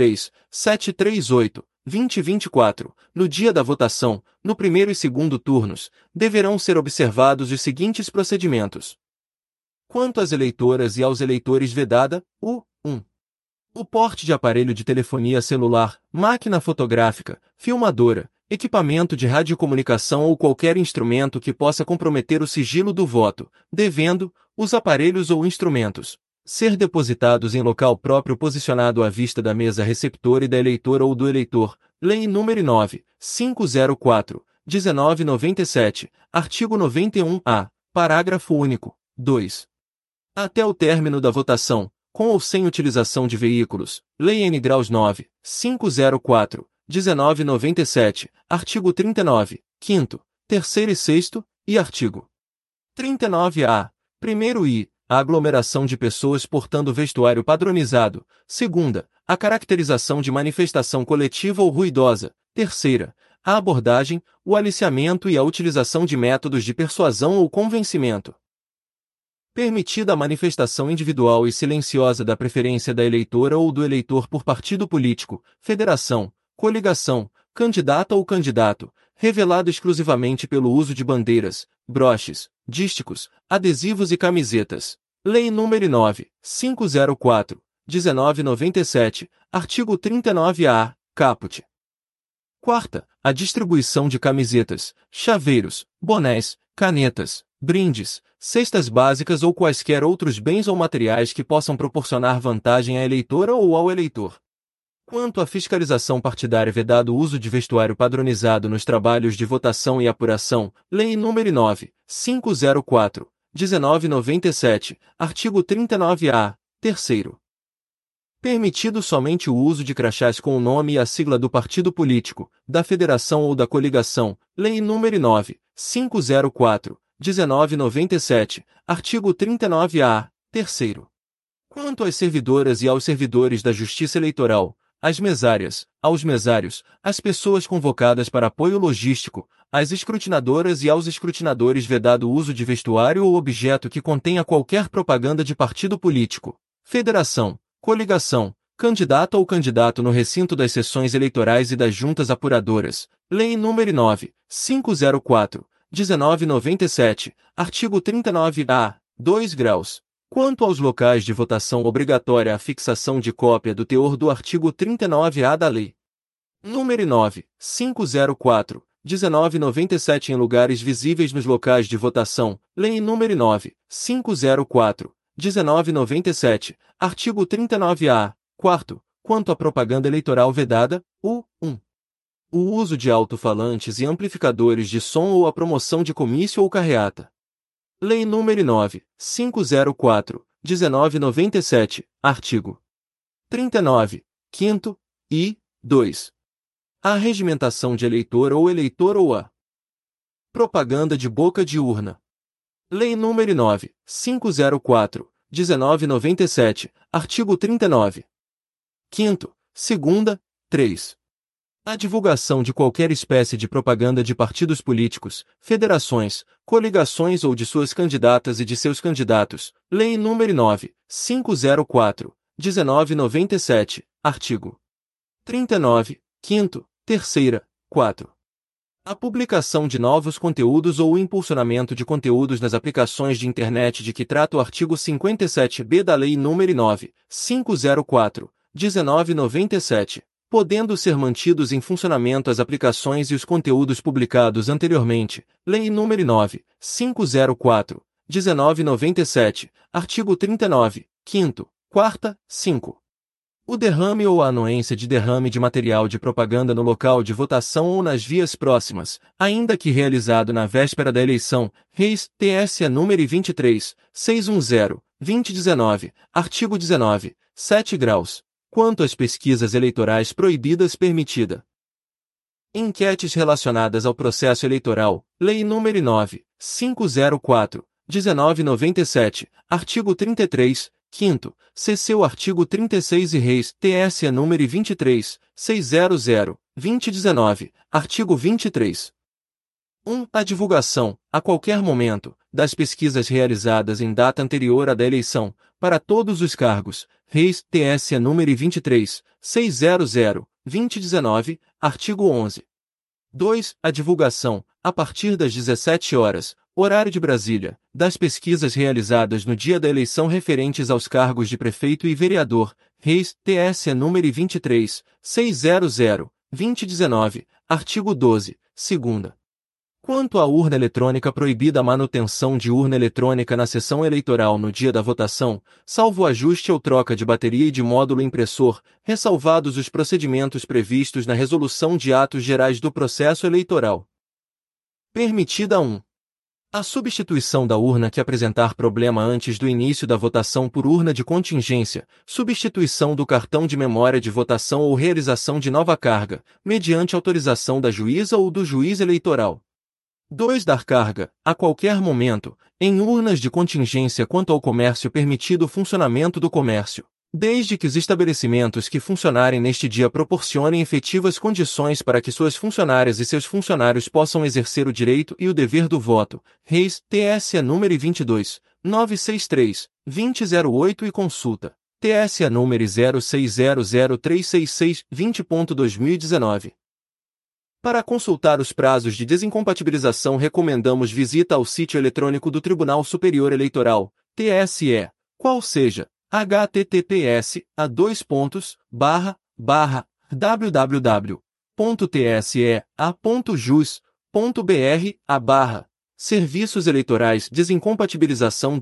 23.738/2024. No dia da votação, no primeiro e segundo turnos, deverão ser observados os seguintes procedimentos. Quanto às eleitoras e aos eleitores vedada, o 1. O porte de aparelho de telefonia celular, máquina fotográfica, filmadora, equipamento de radiocomunicação ou qualquer instrumento que possa comprometer o sigilo do voto, devendo, os aparelhos ou instrumentos, ser depositados em local próprio posicionado à vista da mesa receptora e da eleitora ou do eleitor. Lei nº 9.504, 1997, artigo 91-A, parágrafo único, 2. Até o término da votação, com ou sem utilização de veículos. Lei N. Graus 9.504, 1997, artigo 39, 5º, 3º e 6º, e artigo 39-A, 1º I, a aglomeração de pessoas portando vestuário padronizado, 2ª, a caracterização de manifestação coletiva ou ruidosa, 3ª, a abordagem, o aliciamento e a utilização de métodos de persuasão ou convencimento. Permitida a manifestação individual e silenciosa da preferência da eleitora ou do eleitor por partido político, federação, coligação, candidata ou candidato, revelado exclusivamente pelo uso de bandeiras, broches, dísticos, adesivos e camisetas. Lei nº 9.504, 1997, artigo 39-A, caput. Quarta, a distribuição de camisetas, chaveiros, bonés, canetas, brindes, cestas básicas ou quaisquer outros bens ou materiais que possam proporcionar vantagem à eleitora ou ao eleitor. Quanto à fiscalização partidária, vedado o uso de vestuário padronizado nos trabalhos de votação e apuração, Lei nº 9.504, 1997, artigo 39-A, terceiro. Permitido somente o uso de crachás com o nome e a sigla do partido político, da federação ou da coligação, Lei nº 9.504, 1997, artigo 39-A, terceiro. Quanto às servidoras e aos servidores da Justiça Eleitoral, às mesárias, aos mesários, às pessoas convocadas para apoio logístico, às escrutinadoras e aos escrutinadores, vedado o uso de vestuário ou objeto que contenha qualquer propaganda de partido político, federação, coligação, candidato ou candidato no recinto das sessões eleitorais e das juntas apuradoras, Lei nº 9.504, 1997, artigo 39-A, 2 graus. Quanto aos locais de votação, obrigatória a fixação de cópia do teor do artigo 39-A da Lei nº 9.504, 1997 em lugares visíveis nos locais de votação, Lei nº 9.504, 1997, artigo 39-A, quarto, quanto à propaganda eleitoral vedada, o 1. O uso de alto-falantes e amplificadores de som ou a promoção de comício ou carreata. Lei nº 9.504, 1997, artigo 39, 5º, e 2. A regimentação de eleitor ou a propaganda de boca de urna. Lei nº 9.504, 1997, artigo 39. 5º, segunda, 3. A divulgação de qualquer espécie de propaganda de partidos políticos, federações, coligações ou de suas candidatas e de seus candidatos. Lei nº 9.504, 1997, artigo 39, 5º, terceira, 4. A publicação de novos conteúdos ou o impulsionamento de conteúdos nas aplicações de internet de que trata o artigo 57b da Lei nº 9.504, 1997, podendo ser mantidos em funcionamento as aplicações e os conteúdos publicados anteriormente. Lei nº 9.504, 1997, artigo 39, 5º, 4ª, 5. O derrame ou a anuência de derrame de material de propaganda no local de votação ou nas vias próximas, ainda que realizado na véspera da eleição, Reis, TSE número 23, 610, 2019, artigo 19, 7 graus. Quanto às pesquisas eleitorais proibidas, permitida. Enquetes relacionadas ao processo eleitoral, Lei nº 9.504, 1997, artigo 33, 5º, cc o artigo 36 e Reis, TSE número 23, 600, 2019, artigo 23. 1. A divulgação, a qualquer momento, das pesquisas realizadas em data anterior à da eleição, para todos os cargos, Reis, TSE número 23, 600, 2019, artigo 11. 2. A divulgação, a partir das 17 horas, horário de Brasília, das pesquisas realizadas no dia da eleição referentes aos cargos de prefeito e vereador, Reis, TSE número 23, 600, 2019, artigo 12, segunda. Quanto à urna eletrônica, proibida a manutenção de urna eletrônica na sessão eleitoral no dia da votação, salvo ajuste ou troca de bateria e de módulo impressor, ressalvados os procedimentos previstos na Resolução de Atos Gerais do Processo Eleitoral. Permitida 1. A substituição da urna que apresentar problema antes do início da votação por urna de contingência, substituição do cartão de memória de votação ou realização de nova carga, mediante autorização da juíza ou do juiz eleitoral. 2. Dar carga, a qualquer momento, em urnas de contingência quanto ao comércio, permitido o funcionamento do comércio, desde que os estabelecimentos que funcionarem neste dia proporcionem efetivas condições para que suas funcionárias e seus funcionários possam exercer o direito e o dever do voto. Reis, TSE número 22, 963, 2008 e consulta. TSE número 06003666, 20.2019. Para consultar os prazos de desincompatibilização, recomendamos visita ao sítio eletrônico do Tribunal Superior Eleitoral, TSE, qual seja, https://www.tse.jus.br Serviços Eleitorais Desincompatibilização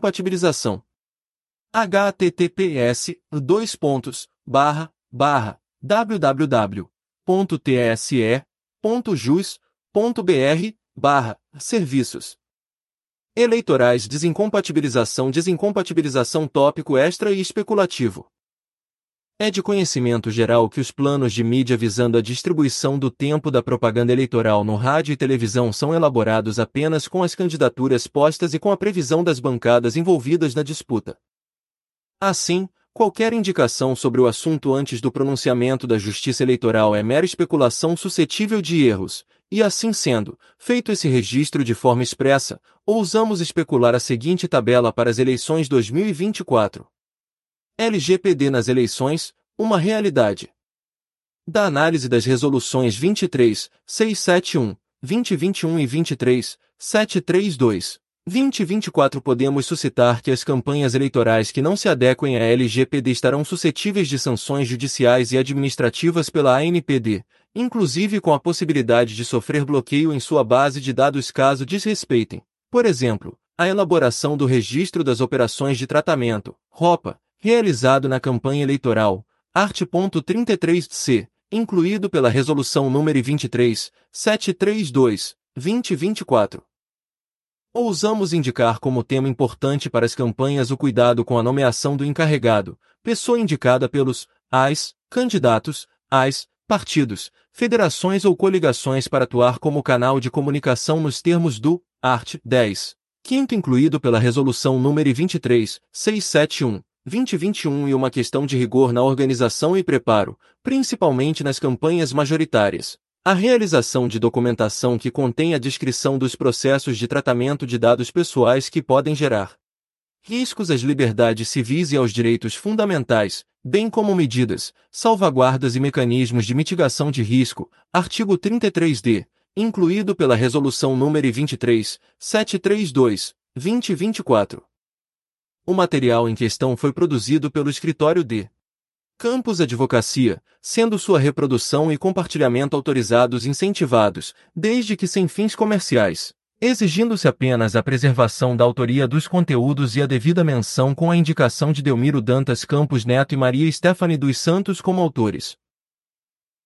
https://www.tse.jus.br/serviços eleitorais desincompatibilização tópico extra e especulativo. É de conhecimento geral que os planos de mídia visando a distribuição do tempo da propaganda eleitoral no rádio e televisão são elaborados apenas com as candidaturas postas e com a previsão das bancadas envolvidas na disputa. Assim, qualquer indicação sobre o assunto antes do pronunciamento da Justiça Eleitoral é mera especulação suscetível de erros, e assim sendo, feito esse registro de forma expressa, ousamos especular a seguinte tabela para as eleições 2024. LGPD nas eleições, uma realidade. Da análise das resoluções 23, 671, 2021 e 23, 732, 2024 podemos suscitar que as campanhas eleitorais que não se adequem à LGPD estarão suscetíveis de sanções judiciais e administrativas pela ANPD, inclusive com a possibilidade de sofrer bloqueio em sua base de dados caso desrespeitem, por exemplo, a elaboração do Registro das Operações de Tratamento, ROPA, realizado na campanha eleitoral, art. 33c, incluído pela Resolução nº 23, 732, 2024. Ousamos indicar como tema importante para as campanhas o cuidado com a nomeação do encarregado, pessoa indicada pelos AIs, candidatos, AIs, partidos, federações ou coligações para atuar como canal de comunicação nos termos do art. 10, quinto incluído pela Resolução nº 23, 671, 2021 e uma questão de rigor na organização e preparo, principalmente nas campanhas majoritárias. A realização de documentação que contém a descrição dos processos de tratamento de dados pessoais que podem gerar riscos às liberdades civis e aos direitos fundamentais, bem como medidas, salvaguardas e mecanismos de mitigação de risco, artigo 33-D, incluído pela Resolução nº 23, 732, 2024. O material em questão foi produzido pelo Escritório de Campos Advocacia, sendo sua reprodução e compartilhamento autorizados e incentivados, desde que sem fins comerciais, exigindo-se apenas a preservação da autoria dos conteúdos e a devida menção com a indicação de Delmiro Dantas Campos Neto e Maria Stephanie dos Santos como autores.